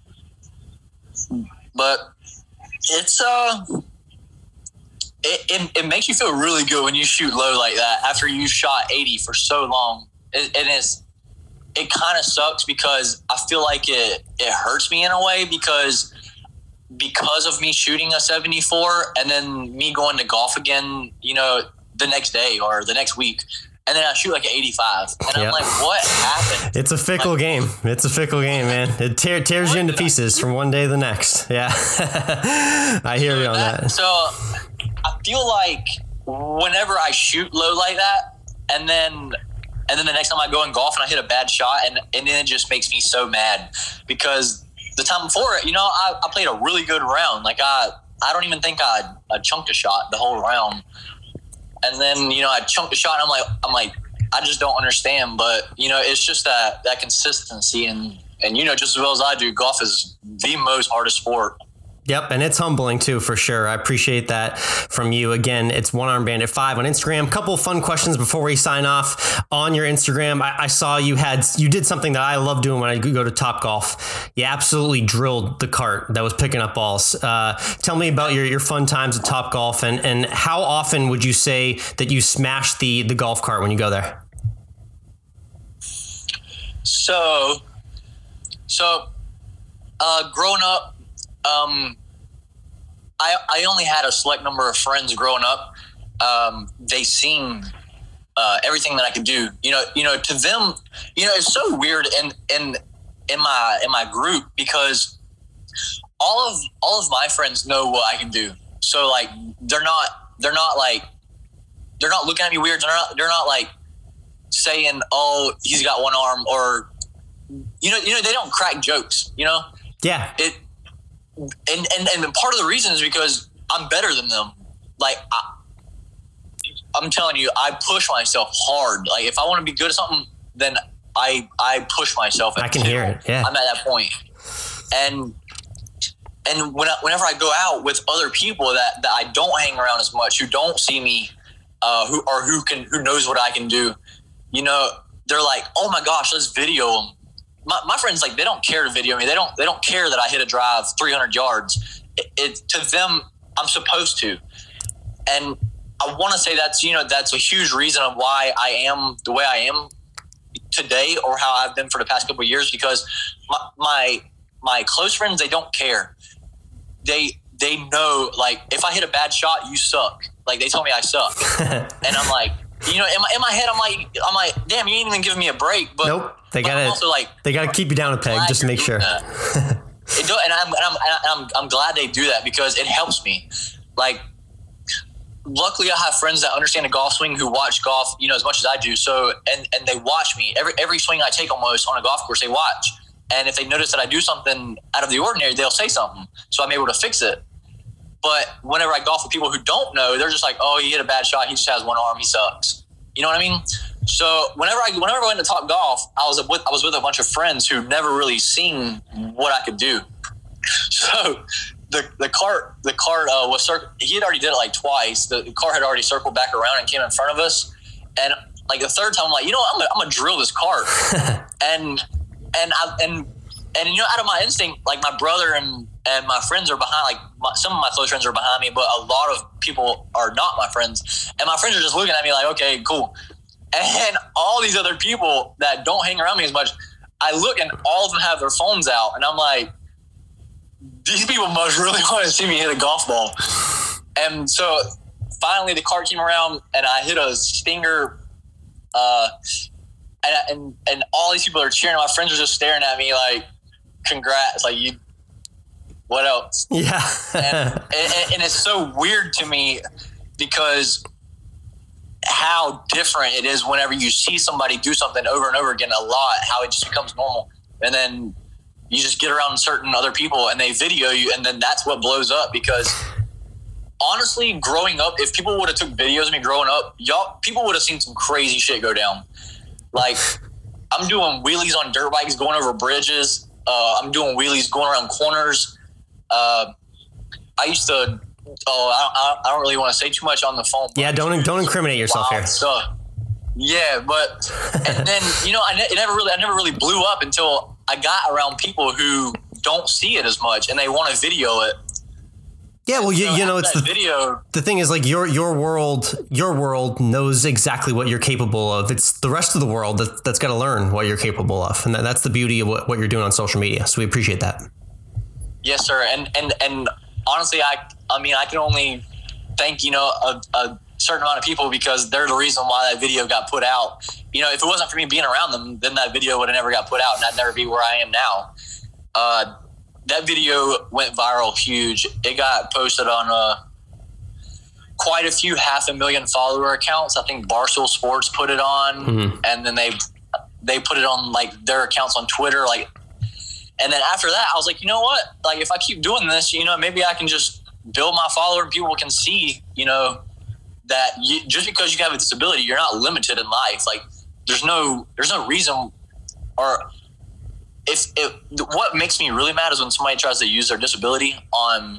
But it's uh It, it it makes you feel really good when you shoot low like that after you shot eighty for so long. It, it is it kind of sucks because I feel like it it hurts me in a way because because of me shooting a seventy-four and then me going to golf again, you know, the next day or the next week, and then I shoot like an eighty-five, and yep. I'm like, what happened?
It's a fickle like, game. It's a fickle game, man. It tear, tears you into pieces from one day to the next. Yeah, I hear
so
you on
that,
that.
So I feel like whenever I shoot low like that, and then And then the next time I go and golf and I hit a bad shot, and, and then it just makes me so mad because the time before it, you know, I, I played a really good round. Like I, I don't even think I, I chunked a shot the whole round. And then, you know, I chunked a shot and I'm like, I'm like, I just don't understand. But, you know, it's just that, that consistency. And, and, you know, just as well as I do, golf is the most hardest sport.
Yep, and it's humbling too, for sure. I appreciate that from you. Again, it's One Arm Bandit five on Instagram. Couple of fun questions before we sign off. On your Instagram, I, I saw you had you did something that I love doing when I go to Topgolf. You absolutely drilled the cart that was picking up balls. Uh, tell me about your, your fun times at Topgolf, and and how often would you say that you smash the the golf cart when you go there?
So, so uh, growing up. Um, I I only had a select number of friends growing up. Um, they seen uh, everything that I could do. You know, you know, to them, you know, it's so weird in in in my in my group because all of all of my friends know what I can do. So like, they're not they're not like they're not looking at me weird. They're not they're not like saying, "Oh, he's got one arm," or you know, you know, they don't crack jokes. You know,
yeah,
it. And, and and part of the reason is because I'm better than them. Like, I, I'm telling you, I push myself hard. Like, if I want to be good at something, then I I push myself.
I can hear it, yeah.
I'm at that point. And and when I, whenever I go out with other people that, that I don't hang around as much, who don't see me, uh, who or who can who knows what I can do, you know, they're like, oh my gosh, let's video them. My, my friends, like, they don't care to video me. They don't. They don't care that I hit a drive three hundred yards. It, it to them, I'm supposed to, and I want to say that's you know that's a huge reason of why I am the way I am today, or how I've been for the past couple of years. Because my my, my close friends, they don't care. They they know, like, if I hit a bad shot, you suck. Like, they told me I suck, and I'm like, you know, in my in my head, I'm like, I'm like, damn, you ain't even giving me a break. But
nope. They
but
gotta,
also like,
they gotta keep you down a peg just to make sure.
it do, and I'm, and I'm, and I'm, I'm glad they do that because it helps me. Like, luckily I have friends that understand the golf swing who watch golf, you know, as much as I do. So, and, and they watch me every, every swing I take almost on a golf course, they watch. And if they notice that I do something out of the ordinary, they'll say something. So I'm able to fix it. But whenever I golf with people who don't know, they're just like, oh, he hit a bad shot. He just has one arm. He sucks. You know what I mean? So whenever I whenever I went to Top Golf, I was with I was with a bunch of friends who never really seen what I could do. So the the cart the cart uh, was cir- he had already did it like twice. The, the car had already circled back around and came in front of us. And like the third time, I'm like, you know what? I'm gonna, I'm gonna drill this cart. and and I and and you know, out of my instinct, like my brother and and my friends are behind. Like my, some of my close friends are behind me, but a lot of people are not my friends. And my friends are just looking at me like, okay, cool. And all these other people that don't hang around me as much, I look and all of them have their phones out. And I'm like, these people must really want to see me hit a golf ball. And so finally the cart came around and I hit a stinger. Uh, and, and, and all these people are cheering. My friends are just staring at me like, congrats. Like, you, what else?
Yeah.
and, and, and it's so weird to me because how different it is whenever you see somebody do something over and over again a lot, how it just becomes normal. And then you just get around certain other people and they video you, and then that's what blows up. Because honestly, growing up, if people would have took videos of me growing up, y'all people would have seen some crazy shit go down. Like, I'm doing wheelies on dirt bikes, going over bridges. Uh, I'm doing wheelies going around corners. Uh, I used to Oh, I, I don't really want to say too much on the phone.
Yeah, don't don't incriminate yourself here.
Stuff. Yeah, but and then you know, I ne- it never really, I never really blew up until I got around people who don't see it as much and they want to video it.
Yeah, well, you,
so
you know, it's the
video.
The thing is, like, your your world, your world knows exactly what you're capable of. It's the rest of the world that, that's got to learn what you're capable of, and that, that's the beauty of what, what you're doing on social media. So we appreciate that. Yes, sir, and and and. Honestly, I I mean, I can only thank, you know, a, a certain amount of people because they're the reason why that video got put out. You know, if it wasn't for me being around them, then that video would have never got put out and I'd never be where I am now. Uh, that video went viral huge. It got posted on uh,
quite a few half a million follower accounts. I think Barstool Sports put it on, mm-hmm. and then they they put it on like their accounts on Twitter. Like, and then after that, I was like, you know what? Like, if I keep doing this, you know, maybe I can just build my follower and people can see, you know, that you, just because you have a disability, you're not limited in life. Like, there's no there's no reason, or if it, what makes me really mad is when somebody tries to use their disability on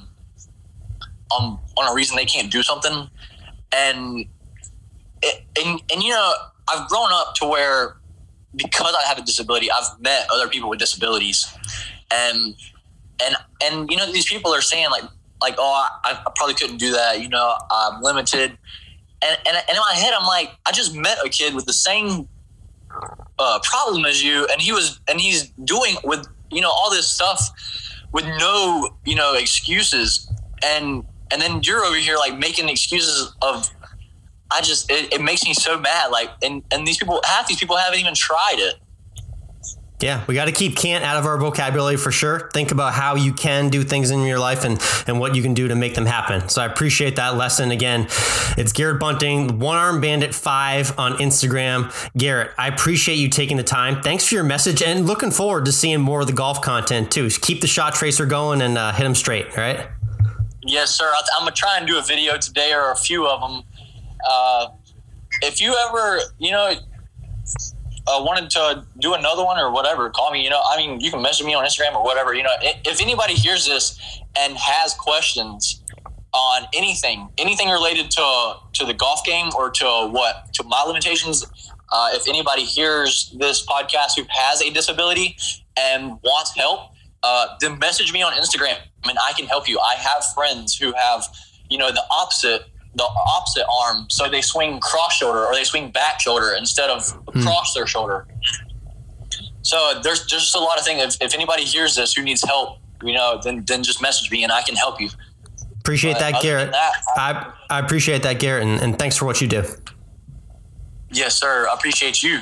on on a reason they can't do something. And it, and and you know, I've grown up to where, because I have a disability, I've met other people with disabilities, and and and you know, these people are saying like like oh, I, I probably couldn't do that, you know, I'm limited, and and, and in my head I'm like, I just met a kid with the same uh, problem as you, and he was and he's doing with, you know, all this stuff with no, you know, excuses, and and then you're over here like making excuses of, I just, it, it makes me so mad. Like, and, and these people, half these people haven't even tried it.
Yeah, we got to keep can't out of our vocabulary for sure. Think about how you can do things in your life and, and what you can do to make them happen. So I appreciate that lesson. Again, it's Garrett Bunting, One Arm Bandit five on Instagram. Garrett, I appreciate you taking the time. Thanks for your message, and looking forward to seeing more of the golf content too. So keep the shot tracer going and uh, hit them straight, all right?
Yes, sir. I'm going to try and do a video today, or a few of them. Uh, if you ever, you know, uh, wanted to do another one or whatever, call me. You know, I mean, you can message me on Instagram or whatever. You know, if anybody hears this and has questions on anything, anything related to to the golf game or to what, to my limitations, uh, if anybody hears this podcast who has a disability and wants help, uh, then message me on Instagram and I can help you. I have friends who have, you know, the opposite. the opposite arm, so they swing cross shoulder or they swing back shoulder instead of across hmm. their shoulder. So there's just a lot of things. If, if anybody hears this who needs help, you know, then then just message me and I can help you.
Appreciate
but
that, Garrett.
That,
I I appreciate that, Garrett, and, and thanks for what you do.
Yes, sir. I appreciate you.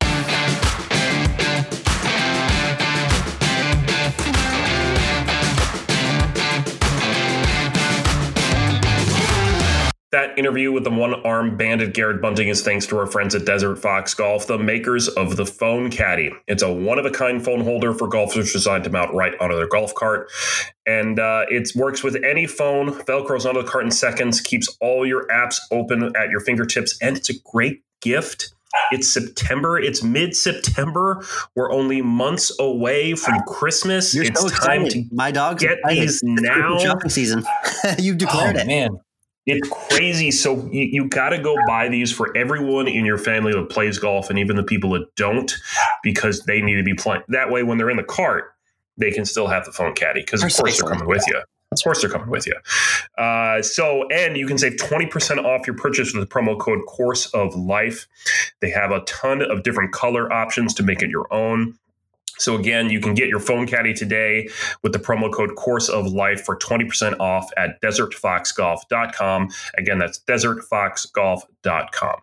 That interview with the one-arm bandit Garrett Bunting is thanks to our friends at Desert Fox Golf, the makers of the Phone Caddy. It's a one-of-a-kind phone holder for golfers designed to mount right onto their golf cart. And uh, it works with any phone, Velcros onto the cart in seconds, keeps all your apps open at your fingertips, and it's a great gift. It's September. It's mid-September. We're only months away from Christmas.
You're
it's
so
time
excited.
to
My dog's
get
excited.
these now.
Shopping season. You've declared
oh,
it.
Man. It's crazy. So you, you got to go buy these for everyone in your family that plays golf, and even the people that don't, because they need to be playing. That way, when they're in the cart, they can still have the phone caddy, because of course they're coming with you. Of course they're coming with you. Uh, so, and you can save twenty percent off your purchase with the promo code Course of Life. They have a ton of different color options to make it your own. So again, you can get your phone caddy today with the promo code Course of Life for twenty percent off at desert fox golf dot com. Again, that's desert fox golf dot com.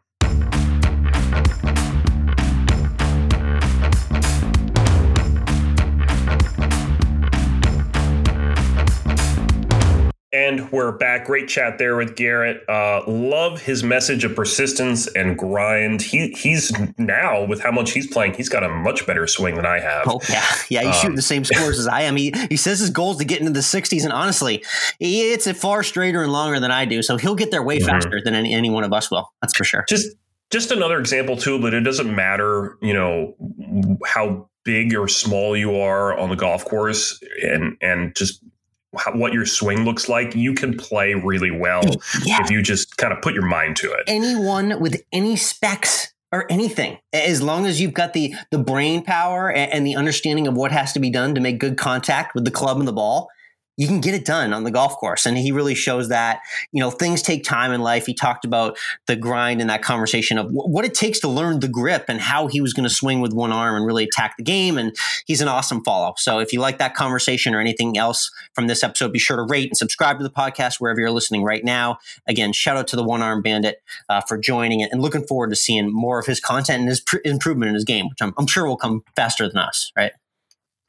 And we're back. Great chat there with Garrett. Uh, love his message of persistence and grind. He he's now, with how much he's playing, he's got a much better swing than I have.
Oh yeah, yeah. He's um, shooting the same scores as I am. He he says his goal is to get into the sixties, and honestly, he hits it far straighter and longer than I do. So he'll get there way mm-hmm. faster than any, any one of us will. That's for sure.
Just just another example too, but it doesn't matter, you know, how big or small you are on the golf course, and and just How, what your swing looks like. You can play really well yeah. if you just kind of put your mind to it.
Anyone with any specs or anything, as long as you've got the the brain power and, and the understanding of what has to be done to make good contact with the club and the ball, you can get it done on the golf course. And he really shows that, you know, things take time in life. He talked about the grind in that conversation of w- what it takes to learn the grip and how he was going to swing with one arm and really attack the game. And he's an awesome follow. So if you like that conversation or anything else from this episode, be sure to rate and subscribe to the podcast wherever you're listening right now. Again, shout out to the One Arm Bandit uh, for joining it, and looking forward to seeing more of his content and his pr- improvement in his game, which I'm, I'm sure will come faster than us, right?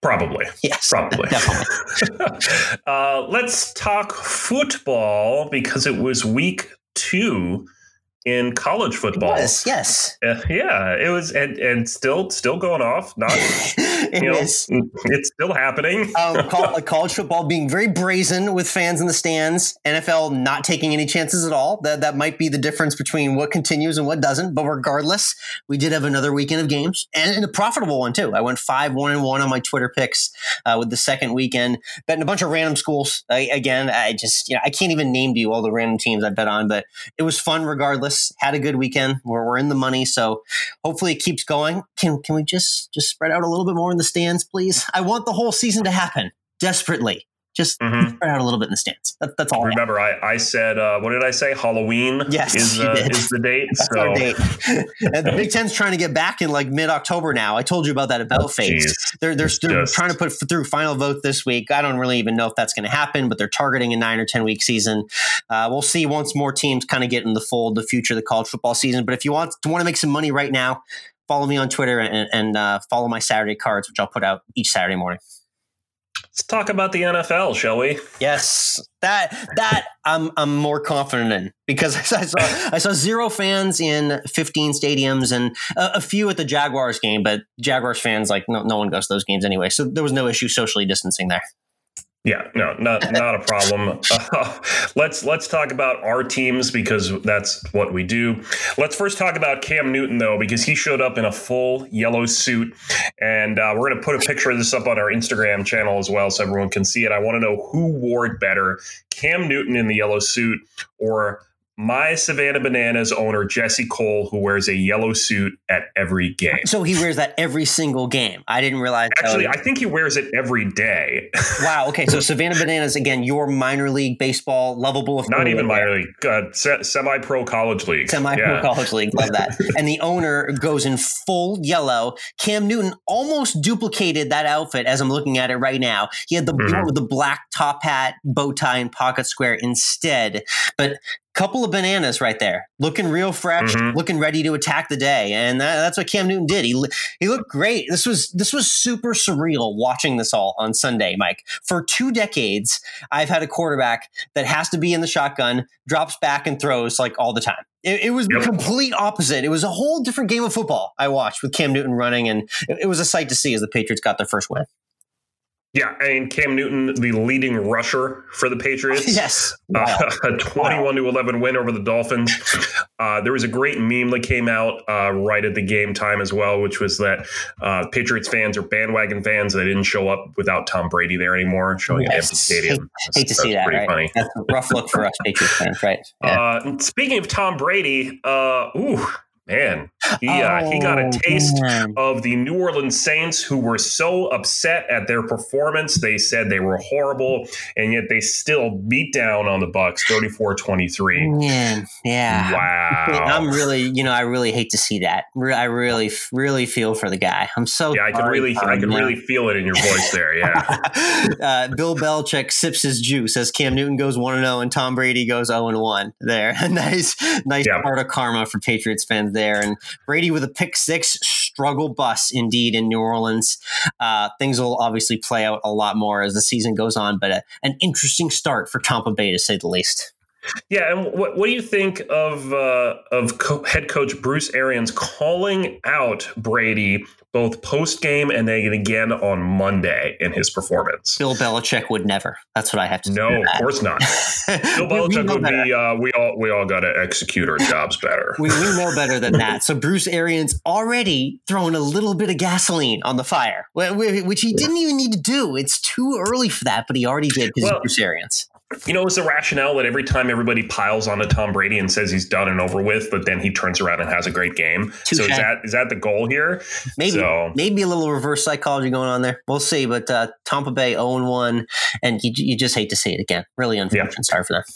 Probably.
Yes,
probably.
Definitely.
uh, let's talk football because it was week two in college football.
Yes, yes.
Uh, yeah, it was, and, and still still going off. Not,
it
you know,
is.
It's still happening.
um, call, college football being very brazen with fans in the stands. N F L not taking any chances at all. That that might be the difference between what continues and what doesn't. But regardless, we did have another weekend of games and, and a profitable one too. I went five one and one on my Twitter picks uh, with the second weekend, betting a bunch of random schools. I, again, I just you know I can't even name to you all the random teams I bet on, but it was fun regardless. Had a good weekend. We're we're in the money, so hopefully it keeps going. Can can we just just spread out a little bit more in the stands, please? I want the whole season to happen desperately. Just mm-hmm. spread out a little bit in the stands. That, that's all.
Remember, I, I said, uh, what did I say? Halloween
yes,
is, uh, is the date.
That's
so.
our date. And the Big Ten's trying to get back in like mid-October now. I told you about that about face. Oh, they're they're, they're just... trying to put through final vote this week. I don't really even know if that's going to happen, but they're targeting a nine or ten week season. Uh, we'll see once more teams kind of get in the fold, the future of the college football season. But if you want to want to make some money right now, follow me on Twitter and, and uh, follow my Saturday cards, which I'll put out each Saturday morning.
Let's talk about the N F L, shall we?
Yes, that that I'm I'm more confident in because I saw I saw zero fans in fifteen stadiums and a, a few at the Jaguars game, but Jaguars fans like no no one goes to those games anyway, so there was no issue socially distancing there.
Yeah, no, not not a problem. Uh, let's let's talk about our teams because that's what we do. Let's first talk about Cam Newton, though, because he showed up in a full yellow suit. And uh, we're going to put a picture of this up on our Instagram channel as well so everyone can see it. I want to know who wore it better, Cam Newton in the yellow suit or my Savannah Bananas owner, Jesse Cole, who wears a yellow suit at every game.
So he wears that every single game. I didn't realize.
Actually, I think he wears it every day.
Wow. Okay. So Savannah Bananas, again, your minor league baseball, lovable.
Not even minor league, uh, se- semi-pro college league.
Semi-pro
yeah.
college league. Love that. And the owner goes in full yellow. Cam Newton almost duplicated that outfit as I'm looking at it right now. He had the, mm-hmm. the black top hat, bow tie, and pocket square instead. But couple of bananas right there, looking real fresh, mm-hmm. looking ready to attack the day, and that, that's what Cam Newton did. He he looked great. This was this was super surreal watching this all on Sunday, Mike. For two decades, I've had a quarterback that has to be in the shotgun, drops back, and throws like all the time. It, it was yep. the complete opposite. It was a whole different game of football I watched with Cam Newton running, and it, it was a sight to see as the Patriots got their first win.
Yeah, and Cam Newton, the leading rusher for the Patriots.
Yes.
Wow. Uh, a twenty-one to eleven win over the Dolphins. Uh, there was a great meme that came out uh, right at the game time as well, which was that uh, Patriots fans are bandwagon fans. They didn't show up without Tom Brady there anymore, showing yes. an empty stadium.
Hate, hate to see that, right? Funny. That's a rough look for us Patriots fans, right? Yeah.
Uh, speaking of Tom Brady, uh, ooh. Man, he uh, oh, he got a taste man. of the New Orleans Saints, who were so upset at their performance. They said they were horrible, and yet they still beat down on the Bucs thirty-four twenty-three.
Man, yeah.
Wow.
I'm really, you know, I really hate to see that. I really, really feel for the guy. I'm so
yeah. I can really, I can really feel it in your voice there. Yeah.
uh, Bill Belichick sips his juice as Cam Newton goes one and zero, and Tom Brady goes zero and one. There, nice, nice yeah. part of karma for Patriots fans there. And Brady with a pick six, struggle bus indeed in New Orleans. Uh, things will obviously play out a lot more as the season goes on, but a, an interesting start for Tampa Bay to say the least.
Yeah, and what what do you think of uh, of co- head coach Bruce Arians calling out Brady both post game and then again on Monday in his performance?
Bill Belichick would never. That's what I have to say.
No, of course not. Bill Belichick would better. be. Uh, we all we all got to execute our jobs better.
we, we know better than that. So Bruce Arians already throwing a little bit of gasoline on the fire, which he didn't even need to do. It's too early for that, but he already did because well, he's Bruce Arians.
You know, it's the rationale that every time everybody piles onto Tom Brady and says he's done and over with, but then he turns around and has a great game. Touché. So is that is that the goal here?
Maybe
so.
maybe a little reverse psychology going on there. We'll see. But uh, Tampa Bay zero and one, and you, you just hate to see it again. Really unfortunate yeah. start for them.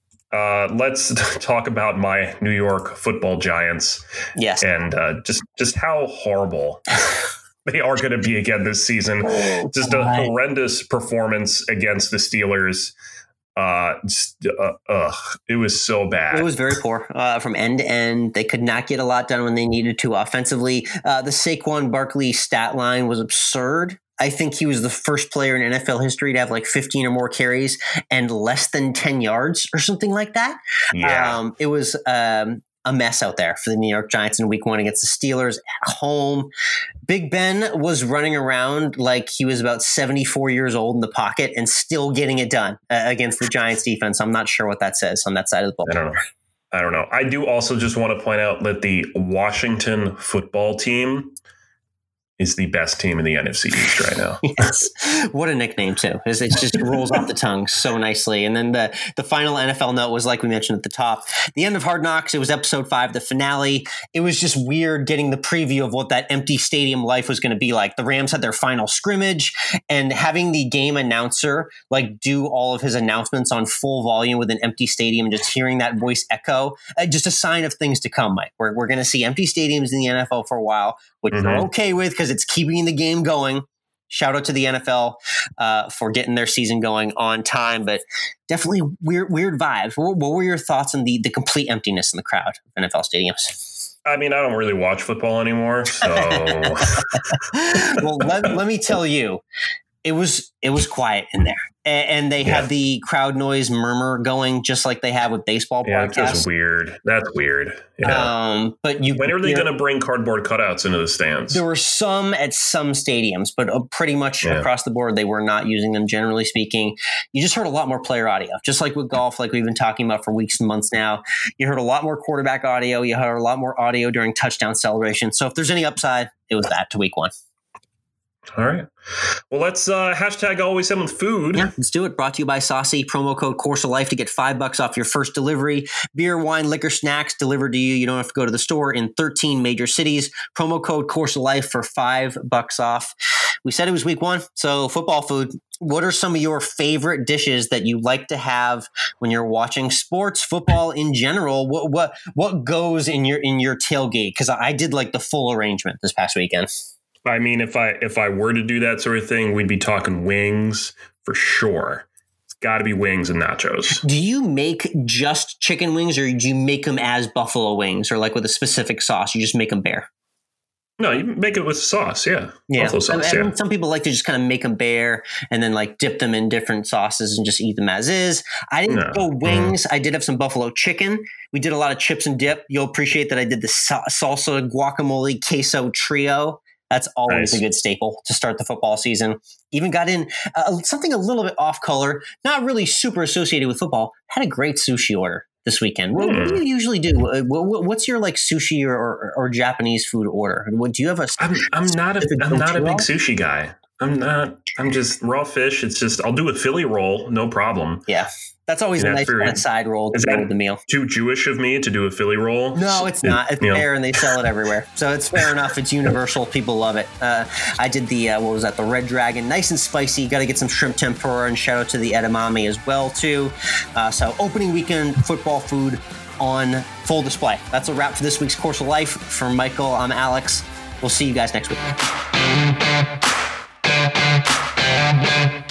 Uh, let's talk about my New York Football Giants.
Yes,
and uh, just just how horrible. They are going to be again this season. Oh, just a God. horrendous performance against the Steelers. Uh, just, uh, ugh, it was so bad.
It was very poor uh, from end to end. They could not get a lot done when they needed to offensively. Uh, the Saquon Barkley stat line was absurd. I think he was the first player in N F L history to have like fifteen or more carries and less than ten yards or something like that.
Yeah.
Um, it was um, a mess out there for the New York Giants in week one against the Steelers at home. Big Ben was running around like he was about seventy-four years old in the pocket and still getting it done uh, against the Giants defense. I'm not sure what that says on that side of the ball.
I don't know. I don't know. I do also just want to point out that the Washington football team is the best team in the N F C East right now.
Yes. What a nickname, too. It just rolls off the tongue so nicely. And then the, the final N F L note was, like we mentioned at the top, the end of Hard Knocks. It was episode five, the finale. It was just weird getting the preview of what that empty stadium life was going to be like. The Rams had their final scrimmage, and having the game announcer like do all of his announcements on full volume with an empty stadium and just hearing that voice echo, uh, just a sign of things to come, Mike. We're, we're going to see empty stadiums in the N F L for a while, which mm-hmm. we're okay with because it's keeping the game going. Shout out to the N F L uh, for getting their season going on time, but definitely weird, weird vibes. What, what were your thoughts on the the complete emptiness in the crowd of N F L stadiums?
I mean, I don't really watch football anymore, so.
Well, let, let me tell you, it was it was quiet in there. And they yeah. had the crowd noise murmur going just like they have with baseball
yeah,
broadcasts.
That's weird. That's weird. Yeah.
Um, but you,
when are they going to bring cardboard cutouts into the stands?
There were some at some stadiums, but pretty much yeah. across the board, they were not using them, generally speaking. You just heard a lot more player audio, just like with golf, like we've been talking about for weeks and months now. You heard a lot more quarterback audio. You heard a lot more audio during touchdown celebration. So if there's any upside, it was that to week one.
All right. Well, let's uh, hashtag always send with food.
Yeah, let's do it. Brought to you by Saucy. Promo code Course of Life to get five bucks off your first delivery. Beer, wine, liquor, snacks delivered to you. You don't have to go to the store in thirteen major cities. Promo code Course of Life for five bucks off. We said it was week one, so football food. What are some of your favorite dishes that you like to have when you're watching sports, football in general? What what what goes in your in your tailgate? Because I did like the full arrangement this past weekend.
I mean, if I if I were to do that sort of thing, we'd be talking wings for sure. It's got to be wings and nachos.
Do you make just chicken wings, or do you make them as buffalo wings, or like with a specific sauce? You just make them bare?
No, you make it with sauce, yeah.
Yeah.
Buffalo sauce,
I mean,
yeah.
Some people like to just kind of make them bare and then like dip them in different sauces and just eat them as is. I didn't no. go wings. Mm. I did have some buffalo chicken. We did a lot of chips and dip. You'll appreciate that I did the salsa guacamole queso trio. That's always nice. A good staple to start the football season. Even got in uh, something a little bit off color, not really super associated with football. Had a great sushi order this weekend. What, mm. what do you usually do? What, what's your like sushi or, or, or Japanese food order? What, do you have a?
I'm, I'm not a I'm not a big sushi guy. I'm not. I'm just raw fish. It's just I'll do a Philly roll, no problem.
Yeah. That's always and a nice kind of side roll to go with the meal.
Too Jewish of me to do a Philly roll?
No, it's it, not. It's fair, know. And they sell it everywhere. So it's fair enough. It's universal. People love it. Uh, I did the, uh, what was that, the Red Dragon. Nice and spicy. Got to get some shrimp tempura, and shout out to the edamame as well, too. Uh, so opening weekend football food on full display. That's a wrap for this week's Course of Life. For Michael, I'm Alex. We'll see you guys next week.